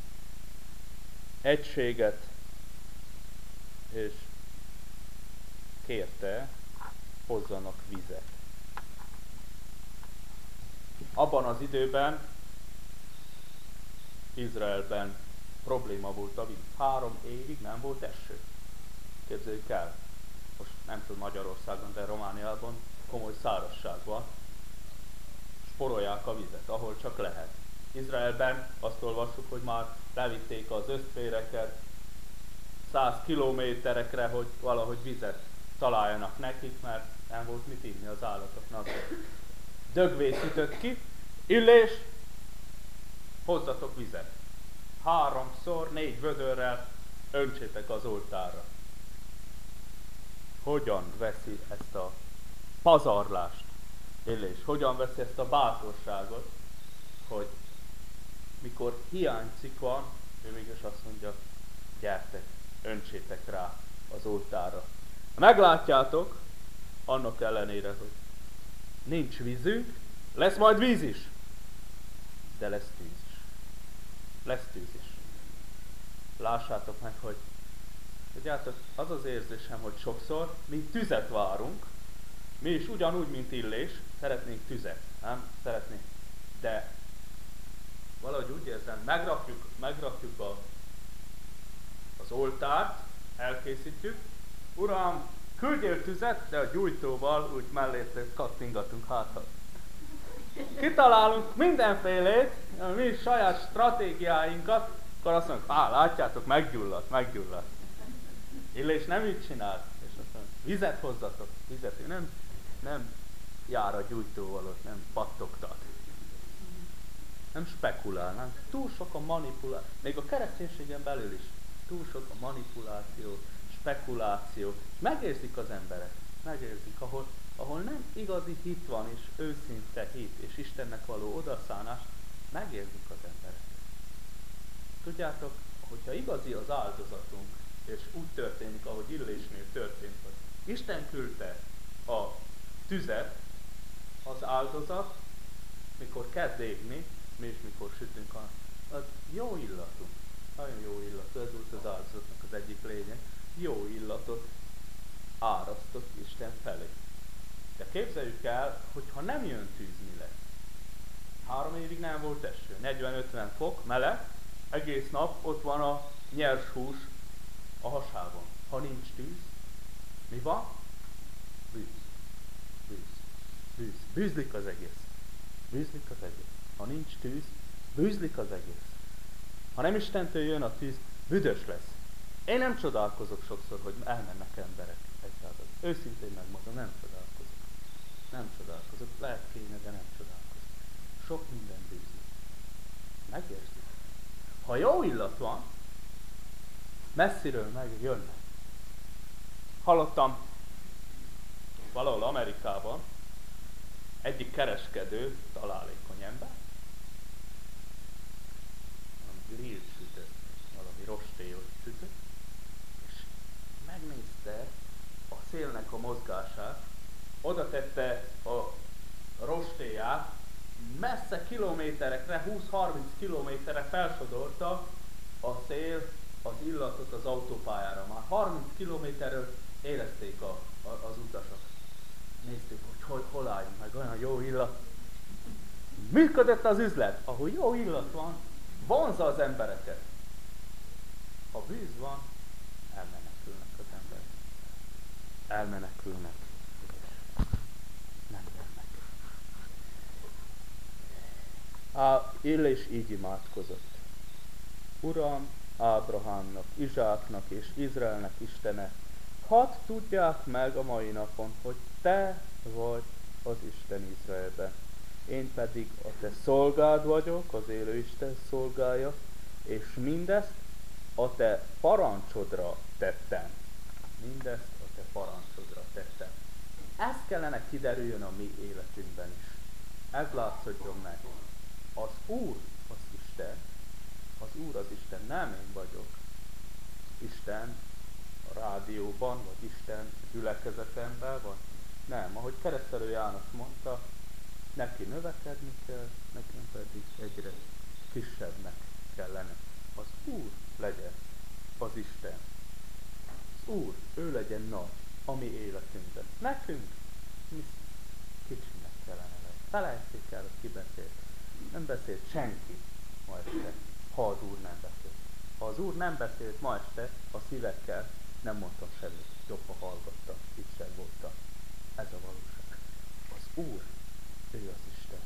egységet, és kérte, hozzanak vizet. Abban az időben Izraelben probléma volt a víz. Három évig nem volt eső. Képzeljük el, most nem tudom Magyarországon, de Romániában komoly szárazság van. Sporolják a vizet, ahol csak lehet. Izraelben azt olvassuk, hogy már levitték az ösztféreket száz kilométerekre, hogy valahogy vizet találjanak nekik, mert nem volt mit inni az állatoknak. Dögvész ütött ki, Illés, hozzatok vizet. Háromszor, négy vödörrel öntsétek az oltárra. Hogyan veszi ezt a pazarlást Illés? Hogyan veszi ezt a bátorságot, hogy mikor hiányzik van, ő mégis azt mondja, gyertek, öntsétek rá az oltárra. Meglátjátok, annak ellenére, hogy nincs vízünk, lesz majd víz is, de lesz tűz is. Lesz tűz is. Lássátok meg, hogy tudjátok, az az érzésem, hogy sokszor mi tüzet várunk, mi is ugyanúgy, mint Illés, szeretnénk tüzet, nem? Szeretnénk, de valahogy úgy érzem, megrakjuk, megrakjuk a, az oltárt, elkészítjük, Uram, küldjél tüzet, de a gyújtóval úgy mellé kattingatunk hátat. Kitalálunk mindenfélét, mi is saját stratégiáinkat, akkor azt mondjuk, á, látjátok, meggyulladt, meggyulladt. Illés nem így csinált, és azt mondja, vizet hozzatok, vizet, ő nem, nem jár a gyújtóval, ott nem pattogtat. Nem spekulálnánk, túl sok a manipuláció, még a kereszténységen belül is, túl sok a manipuláció, spekuláció. Megérzik az emberek, megérzik, ahol, ahol nem igazi hit van, és őszinte hit, és Istennek való odaszánás, megérzik az emberek. Tudjátok, hogyha igazi az áldozatunk, és úgy történik, ahogy Illésnél történt, hogy Isten küldte a tüzet, az áldozat, mikor kezd égni, mi is mikor sütünk, az jó illatú, nagyon jó illatú, ez volt az áldozatnak az egyik lényeg, jó illatot árasztott Isten felé. De képzeljük el, hogy ha nem jön tűz, mi lesz? Három évig nem volt eső, negyven-ötven fok, meleg, egész nap ott van a nyers hús a hasában. Ha nincs tűz, mi van? Bűz. Bűz. Bűz. Bűzlik az egész. Bűzlik az egész. Ha nincs tűz, bűzlik az egész. Ha nem Istentől jön a tűz, büdös lesz. Én nem csodálkozok sokszor, hogy elmennek emberek egyáltalán. Őszintén megmondom, nem csodálkozok. Nem csodálkozok. Lehet kéne, de nem csodálkozok. Sok minden bűzlik. Megérzik. Ha jó illat van, messziről meg jönnek. Hallottam valahol Amerikában egyik kereskedő, találékony ember, grill sütött, valami rostélyot sütött, és megnézte a szélnek a mozgását, oda tette a rostélyát, messze kilométerekre, húsz-harminc kilométerre felsodorta a szél az illatot az autópályára. Már harminc kilométerről érezték a, a, az utasok. Néztük, hogy hol, hol álljunk meg, olyan jó illat. Működött az üzlet, ahol jó illat van, vonzza az embereket. Ha bűz van, elmenekülnek az emberek. Elmenekülnek. Nem jönnek. Á, Illés így imádkozott. Uram, Ábrahámnak, Izsáknak és Izraelnek Istene, hadd tudják meg a mai napon, hogy Te vagy az Isten Izraelben. Én pedig a Te szolgád vagyok, az élő Isten szolgája, és mindezt a Te parancsodra tettem. Mindezt a Te parancsodra tettem. Ez kellene kiderüljön a mi életünkben is. Ez látszódjon meg. Az Úr az Isten, az Úr az Isten, nem én vagyok. Isten a rádióban, vagy Isten gyülekezetemben, vagy nem. Ahogy Keresztelő János mondta, neki növekedni kell, nekem pedig egyre kisebbnek kell lenni. Az Úr legyen az Isten. Az Úr, ő legyen nagy a mi életünkben. Nekünk mi kicsinek kellene lenni. Felejtszik el, hogy ki beszélt. Nem beszélt senki ma este, ha az Úr nem beszélt. Ha az Úr nem beszélt ma este, a szívekkel nem mondtam semmit. Jobb, ha hallgattam, itt sem voltam. Ez a valóság. Az Úr, ő az Isten.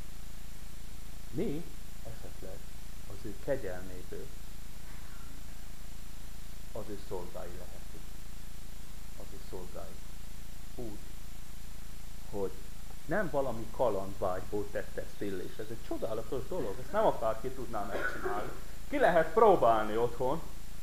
Mi esetleg az ő kegyelméből az ő szolgái lehetünk. Az ő szolgái. Úgy, hogy nem valami kalandvágyból tette ezt Illés. Ez egy csodálatos dolog, ezt nem akárki tudná megcsinálni. Ki lehet próbálni otthon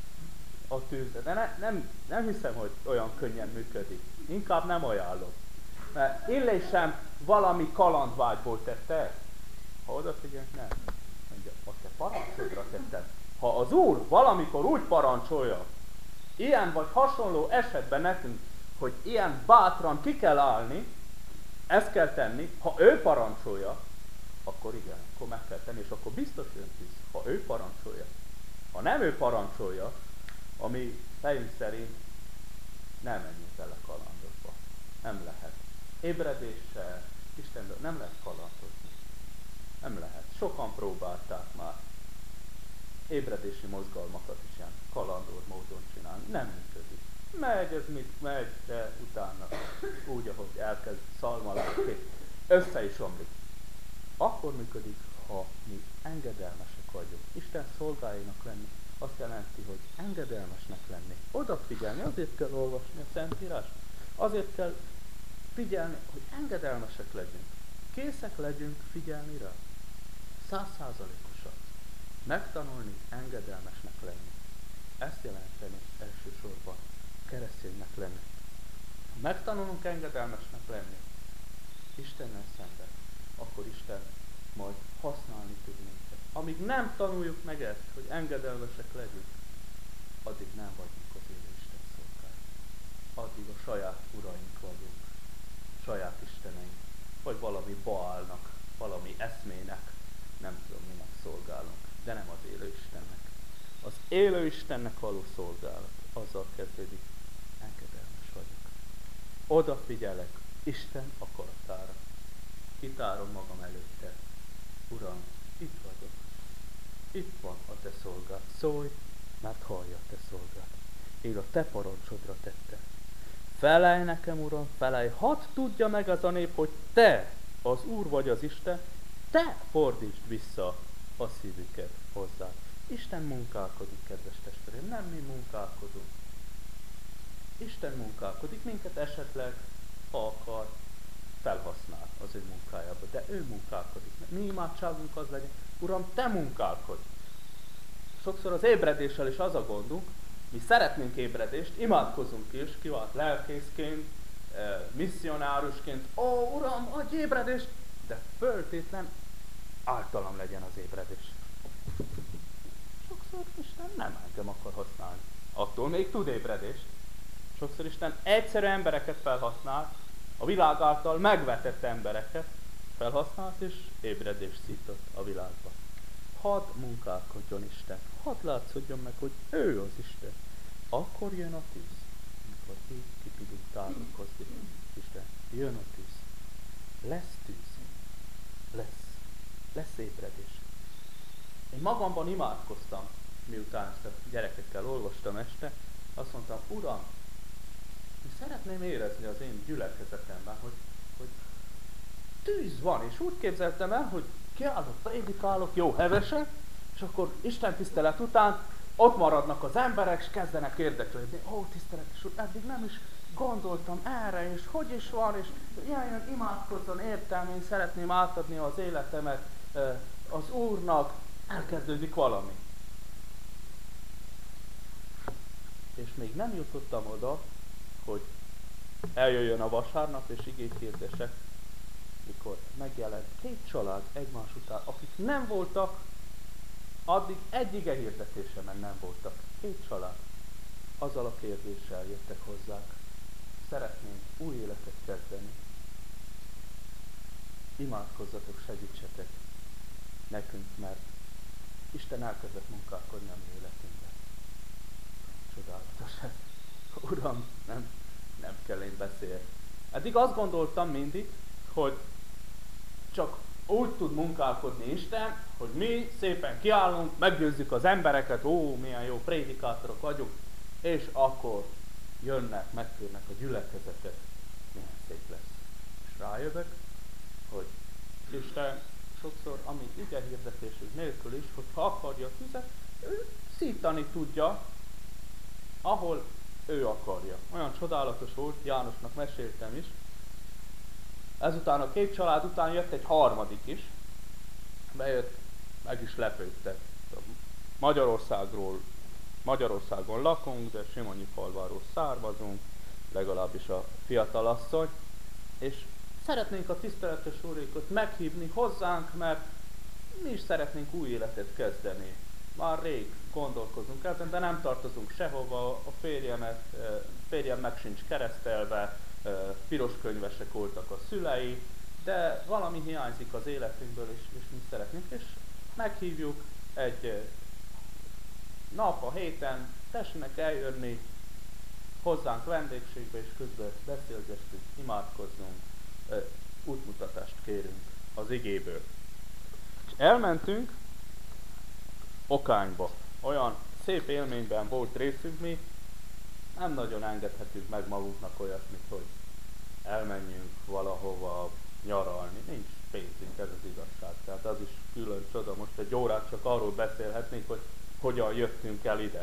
a tűzet, de ne, nem, nem hiszem, hogy olyan könnyen működik. Inkább nem ajánlom. Mert Illés sem valami kalandvágyból tette ezt. Ha odafigyelünk, nem. Mondja, a te parancsodra tettem. Ha az Úr valamikor úgy parancsolja, ilyen vagy hasonló esetben nekünk, hogy ilyen bátran ki kell állni, ezt kell tenni, ha ő parancsolja, akkor igen, akkor meg kell tenni, és akkor biztos jön tűz, ha ő parancsolja. Ha nem ő parancsolja, ami fejünk szerint nem menjünk bele kalandokba. Nem lehet. Ébredéssel, Istenből nem lehet kalandozni. Nem lehet. Sokan próbálták már ébredési mozgalmakat is ilyen kalandor módon csinálni. Nem működik. Megy, ez mit megy, de utána úgy, ahogy elkezd szalmalászni, össze is omlik. Akkor működik, ha mi engedelmesek vagyunk. Isten szolgáinak lenni azt jelenti, hogy engedelmesnek lenni. Odafigyelni, azért kell olvasni a Szentírást. Azért kell figyelni, hogy engedelmesek legyünk. Készek legyünk figyelni rá. Százszázalékosan. Megtanulni, engedelmesnek lenni. Ezt jelenteni elsősorban kereszténynek lenni. Ha megtanulunk engedelmesnek lenni Istennel szemben, akkor Isten majd használni tud minket. Amíg nem tanuljuk meg ezt, hogy engedelmesek legyünk, addig nem vagyunk az élő Isten szolgái. Addig a saját uraink vagyunk, saját isteneink, vagy valami Baálnak, valami eszmének, nem tudom minek szolgálunk, de nem az élő Istennek. Az élő Istennek való szolgálat azzal kezdődik, engedelmes vagyok. Odafigyelek Isten akaratára. Kitárom magam előtte. Uram, itt vagyok. Itt van a te szolgád. Szólj, mert hallja a te szolgád. Én a te parancsodra tettem. Felelj nekem, Uram, felelj. Hadd tudja meg az a nép, hogy te, az Úr vagy az Isten, te fordítsd vissza a szívüket hozzá. Isten munkálkodik, kedves testvéreim, nem mi munkálkodunk. Isten munkálkodik, minket esetleg, ha akar, felhasznál az ő munkájába, de ő munkálkodik. Mi imádságunk az legyen, Uram, te munkálkodj. Sokszor az ébredéssel is az a gondunk, mi szeretnénk ébredést, imádkozunk is, kivált lelkészként, misszionárusként, ó, Uram, adj ébredést, de föltétlen általam legyen az ébredés. Sokszor Isten nem engem akar használni. Attól még tud ébredést. Sokszor Isten egyszerű embereket felhasznál, a világ által megvetett embereket felhasznált és ébredést szított a világba. Hadd munkálkodjon Isten, hadd látszódjon meg, hogy ő az Isten. Akkor jön a tűz, amikor így ki tudunk tárulkozni. Isten, jön a tűz. Lesz tűz. Lesz. Lesz ébredés. Én magamban imádkoztam, miután ezt a gyerekekkel olvastam este, azt mondtam, Uram, szeretném érezni az én gyülekezetemben, hogy, hogy tűz van, és úgy képzeltem el, hogy kiállok, prédikálok jó hevesen, és akkor Isten tisztelet után ott maradnak az emberek, és kezdenek érdeklődni. Ó, tisztelet, és eddig nem is gondoltam erre, és hogy is van, és ilyen imádkozzon, értem, én szeretném átadni az életemet az Úrnak, elkezdődik valami. És még nem jutottam oda, hogy eljöjjön a vasárnap, és igét hirdesek, mikor megjelent két család egymás után, akik nem voltak, addig egy ige hirdetésemen nem voltak. Két család. Azzal a kérdéssel jöttek hozzák. Szeretnénk új életet kezdeni. Imádkozzatok, segítsetek nekünk, mert Isten elkezdett munkálkodni a mi életünkben. Csodálatos ez. Uram, nem, nem kell én beszélni. Eddig azt gondoltam mindig, hogy csak úgy tud munkálkodni Isten, hogy mi szépen kiállunk, meggyőzzük az embereket, ó, milyen jó prédikátorok vagyunk, és akkor jönnek, megkérnek a gyülekezetet, milyen szép lesz. És rájövök, hogy Isten sokszor, ami ige hirdetésük nélkül is, hogyha akarja a tüzet, ő szítani tudja, ahol ő akarja. Olyan csodálatos volt, Jánosnak meséltem is. Ezután a két család után jött egy harmadik is, bejött, meg is lepődtek. Magyarországról, Magyarországon lakunk, de Simonyi-falváról származunk, legalábbis a fiatalasszony, és szeretnénk a tiszteletes úrékot meghívni hozzánk, mert mi is szeretnénk új életet kezdeni. Már rég gondolkozunk ezen, de nem tartozunk sehova, a férjemet, férjem meg sincs keresztelve, piros könyvesek voltak a szülei, de valami hiányzik az életünkből, és, és mi szeretnénk, és meghívjuk egy nap a héten, tessenek eljönni hozzánk vendégségbe, és közben beszélgessünk, imádkozzunk, útmutatást kérünk az igéből. És elmentünk Okányba. Olyan szép élményben volt részünk mi, nem nagyon engedhetünk meg magunknak olyasmit, hogy elmenjünk valahova nyaralni. Nincs pénzünk, ez az igazság. Tehát az is külön csoda. Most egy órát csak arról beszélhetnénk, hogy hogyan jöttünk el ide.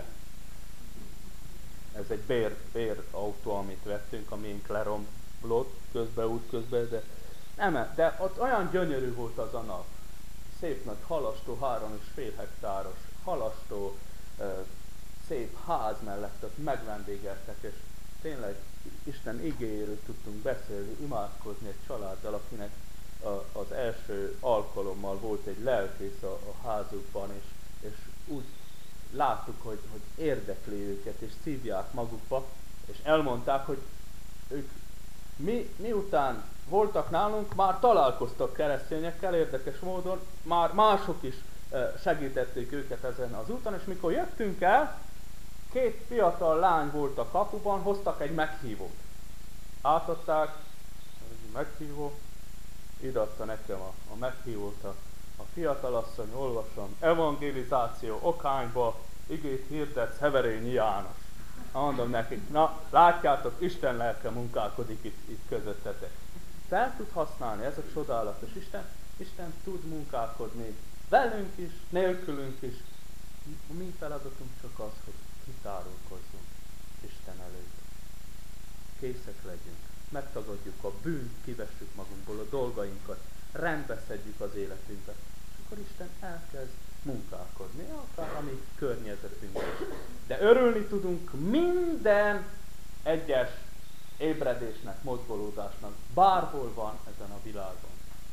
Ez egy bér, bér autó, amit vettünk, amink leromlott közben, út közben, de nem, de ott olyan gyönyörű volt az a nap. Szép nagy halastó, három és fél hektáros halastó, szép ház mellett ott megvendégeltek, és tényleg Isten igéjéről tudtunk beszélni, imádkozni egy családdal, akinek a, az első alkalommal volt egy lelkész a, a házukban, és, és úgy láttuk, hogy, hogy érdekli őket, és szívják magukba, és elmondták, hogy ők mi, miután voltak nálunk, már találkoztak keresztényekkel, érdekes módon, már mások is segítették őket ezen az úton, és mikor jöttünk el, két fiatal lány volt a kapuban, hoztak egy meghívót. Átadták, egy meghívó, ideadta nekem a, a meghívót a, a fiatalasszony, olvasom, evangelizáció Okányba, igét hirdetsz, Heverényi János. Mondom nekik, na látjátok, Isten lelke munkálkodik itt, itt közöttetek. Fel tud használni, ez a csodálatos Isten, Isten tud munkálkodni velünk is, nélkülünk is. A mi feladatunk csak az, hogy kitárulkozzunk Isten előtt. Készek legyünk, megtagadjuk a bűnt, kivessük magunkból a dolgainkat, rendbe szedjük az életünkbe, és akkor Isten elkezd munkálkodni, akár a mi környezetünkben. De örülni tudunk minden egyes ébredésnek, mozgolódásnak, bárhol van ezen a világon.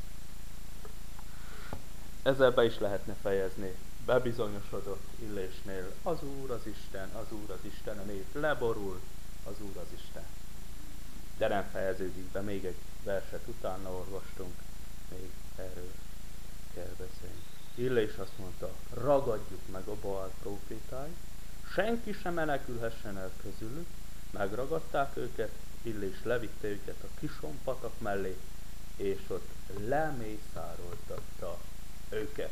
Ezzel be is lehetne fejezni. Bebizonyosodott Illésnél az Úr az Isten, az Úr az Isten, a nép leborul, az Úr az Isten. De nem fejeződik be, még egy verset utána olvastunk, még erről kell beszélni. Illés azt mondta, ragadjuk meg a Baál prófétáit, senki sem menekülhessen el közülük, megragadták őket, Illés levitte őket a Kison patak mellé, és ott lemészároltatta őket.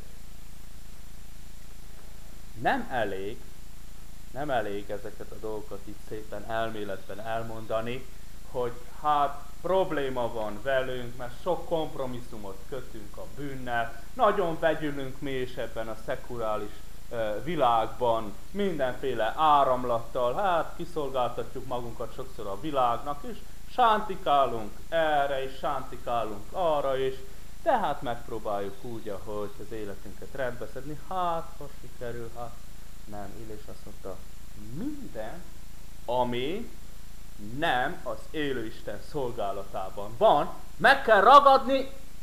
Nem elég, nem elég ezeket a dolgokat itt szépen elméletben elmondani, hogy hát probléma van velünk, mert sok kompromisszumot kötünk a bűnnel, nagyon vegyülünk mi is ebben a szekulális uh, világban, mindenféle áramlattal, hát kiszolgáltatjuk magunkat sokszor a világnak is, sántikálunk erre és sántikálunk arra is, tehát megpróbáljuk úgy, ahogy az életünket rendbe szedni, hát ha sikerül, hát nem. Illés azt mondta, minden, ami nem az élő Isten szolgálatában van, meg kell ragadni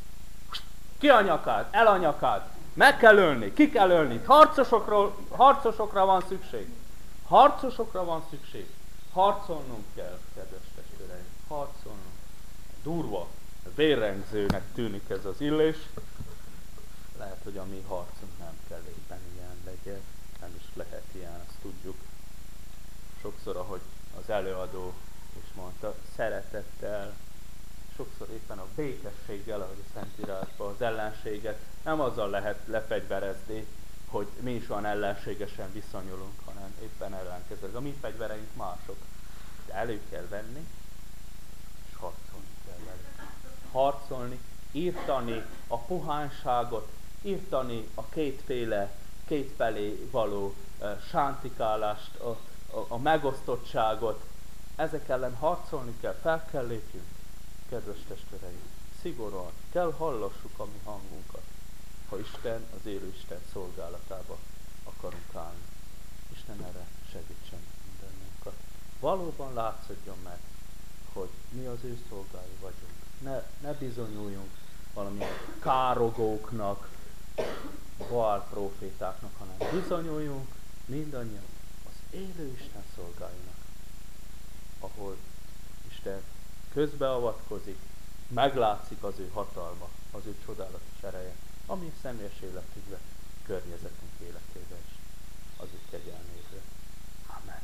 Ki a nyakád? El a nyakád! Meg kell ölni, ki kell ölni. Harcosokról, harcosokra van szükség. Harcosokra van szükség. Harcolnunk kell, kedves testvéreim. Harcolnunk. Durva, vérrengzőnek tűnik ez az illés. Lehet, hogy a mi harcunk nem kell éppen ilyen legyen. Nem is lehet ilyen, azt tudjuk. Sokszor, ahogy az előadó is mondta, szeretettel, sokszor éppen a békességgel, ahogy a Szentírásban az ellenséget nem azzal lehet lefegyverezni, hogy mi is olyan ellenségesen viszonyulunk, hanem éppen ellenkezőleg. A mi fegyvereink mások. De elő kell venni, és harcolni kell vele. Harcolni, írtani a puhányságot, írtani a kétféle, kétfelé való uh, sántikálást, a, a, a megosztottságot. Ezek ellen harcolni kell, fel kell lépjünk. Kedves testvéreim, szigorúan kell hallassuk a mi hangunkat, ha Isten, az élő Isten szolgálatába akarunk állni. Isten erre segítsen mindannyiunkat. Valóban látszódjon meg, hogy mi az ő szolgái vagyunk. Ne, ne bizonyuljunk valamilyen károgóknak, Baál profétáknak, hanem bizonyuljunk mindannyian az élő Isten szolgáinak, ahol Isten közbeavatkozik, meglátszik az ő hatalma, az ő csodálatos ereje, ami személyes életünkbe, környezetünk életébe is, az ő kegyelmébe. Amen.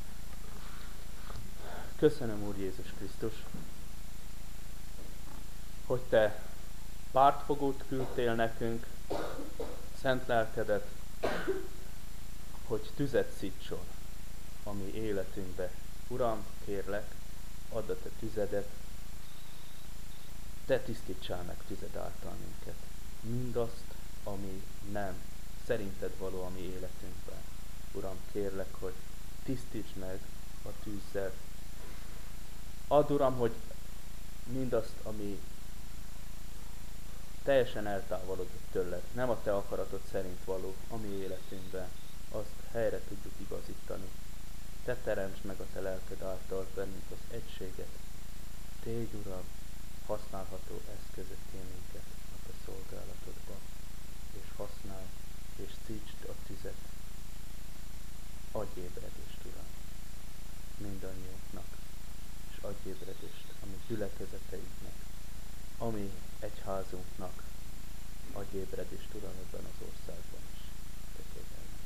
Köszönöm, Úr Jézus Krisztus, hogy Te pártfogót küldtél nekünk, szent lelkedet, hogy tüzet szítson a mi életünkbe. Uram, kérlek, add a Te tüzedet, Te tisztítsál meg tüzed által minket. Mindazt, ami nem szerinted való a mi életünkben. Uram, kérlek, hogy tisztíts meg a tűzzel. Add, Uram, hogy mindazt, ami teljesen eltávolodott tőled, nem a Te akaratod szerint való a mi életünkben, azt helyre tudjuk igazítani. Te teremtsd meg a Te lelked által bennünk az egységet. Tégy, Uram, használható eszközökké minket a Te szolgálatodban, és használj, és szítsd a tüzet. Adj ébredést, Uram, mindannyiunknak, és adj ébredést a mi gyülekezeteinknek, a mi egyházunknak. Adj ébredést, Uram, ebben az országban is. Te kegyelmed.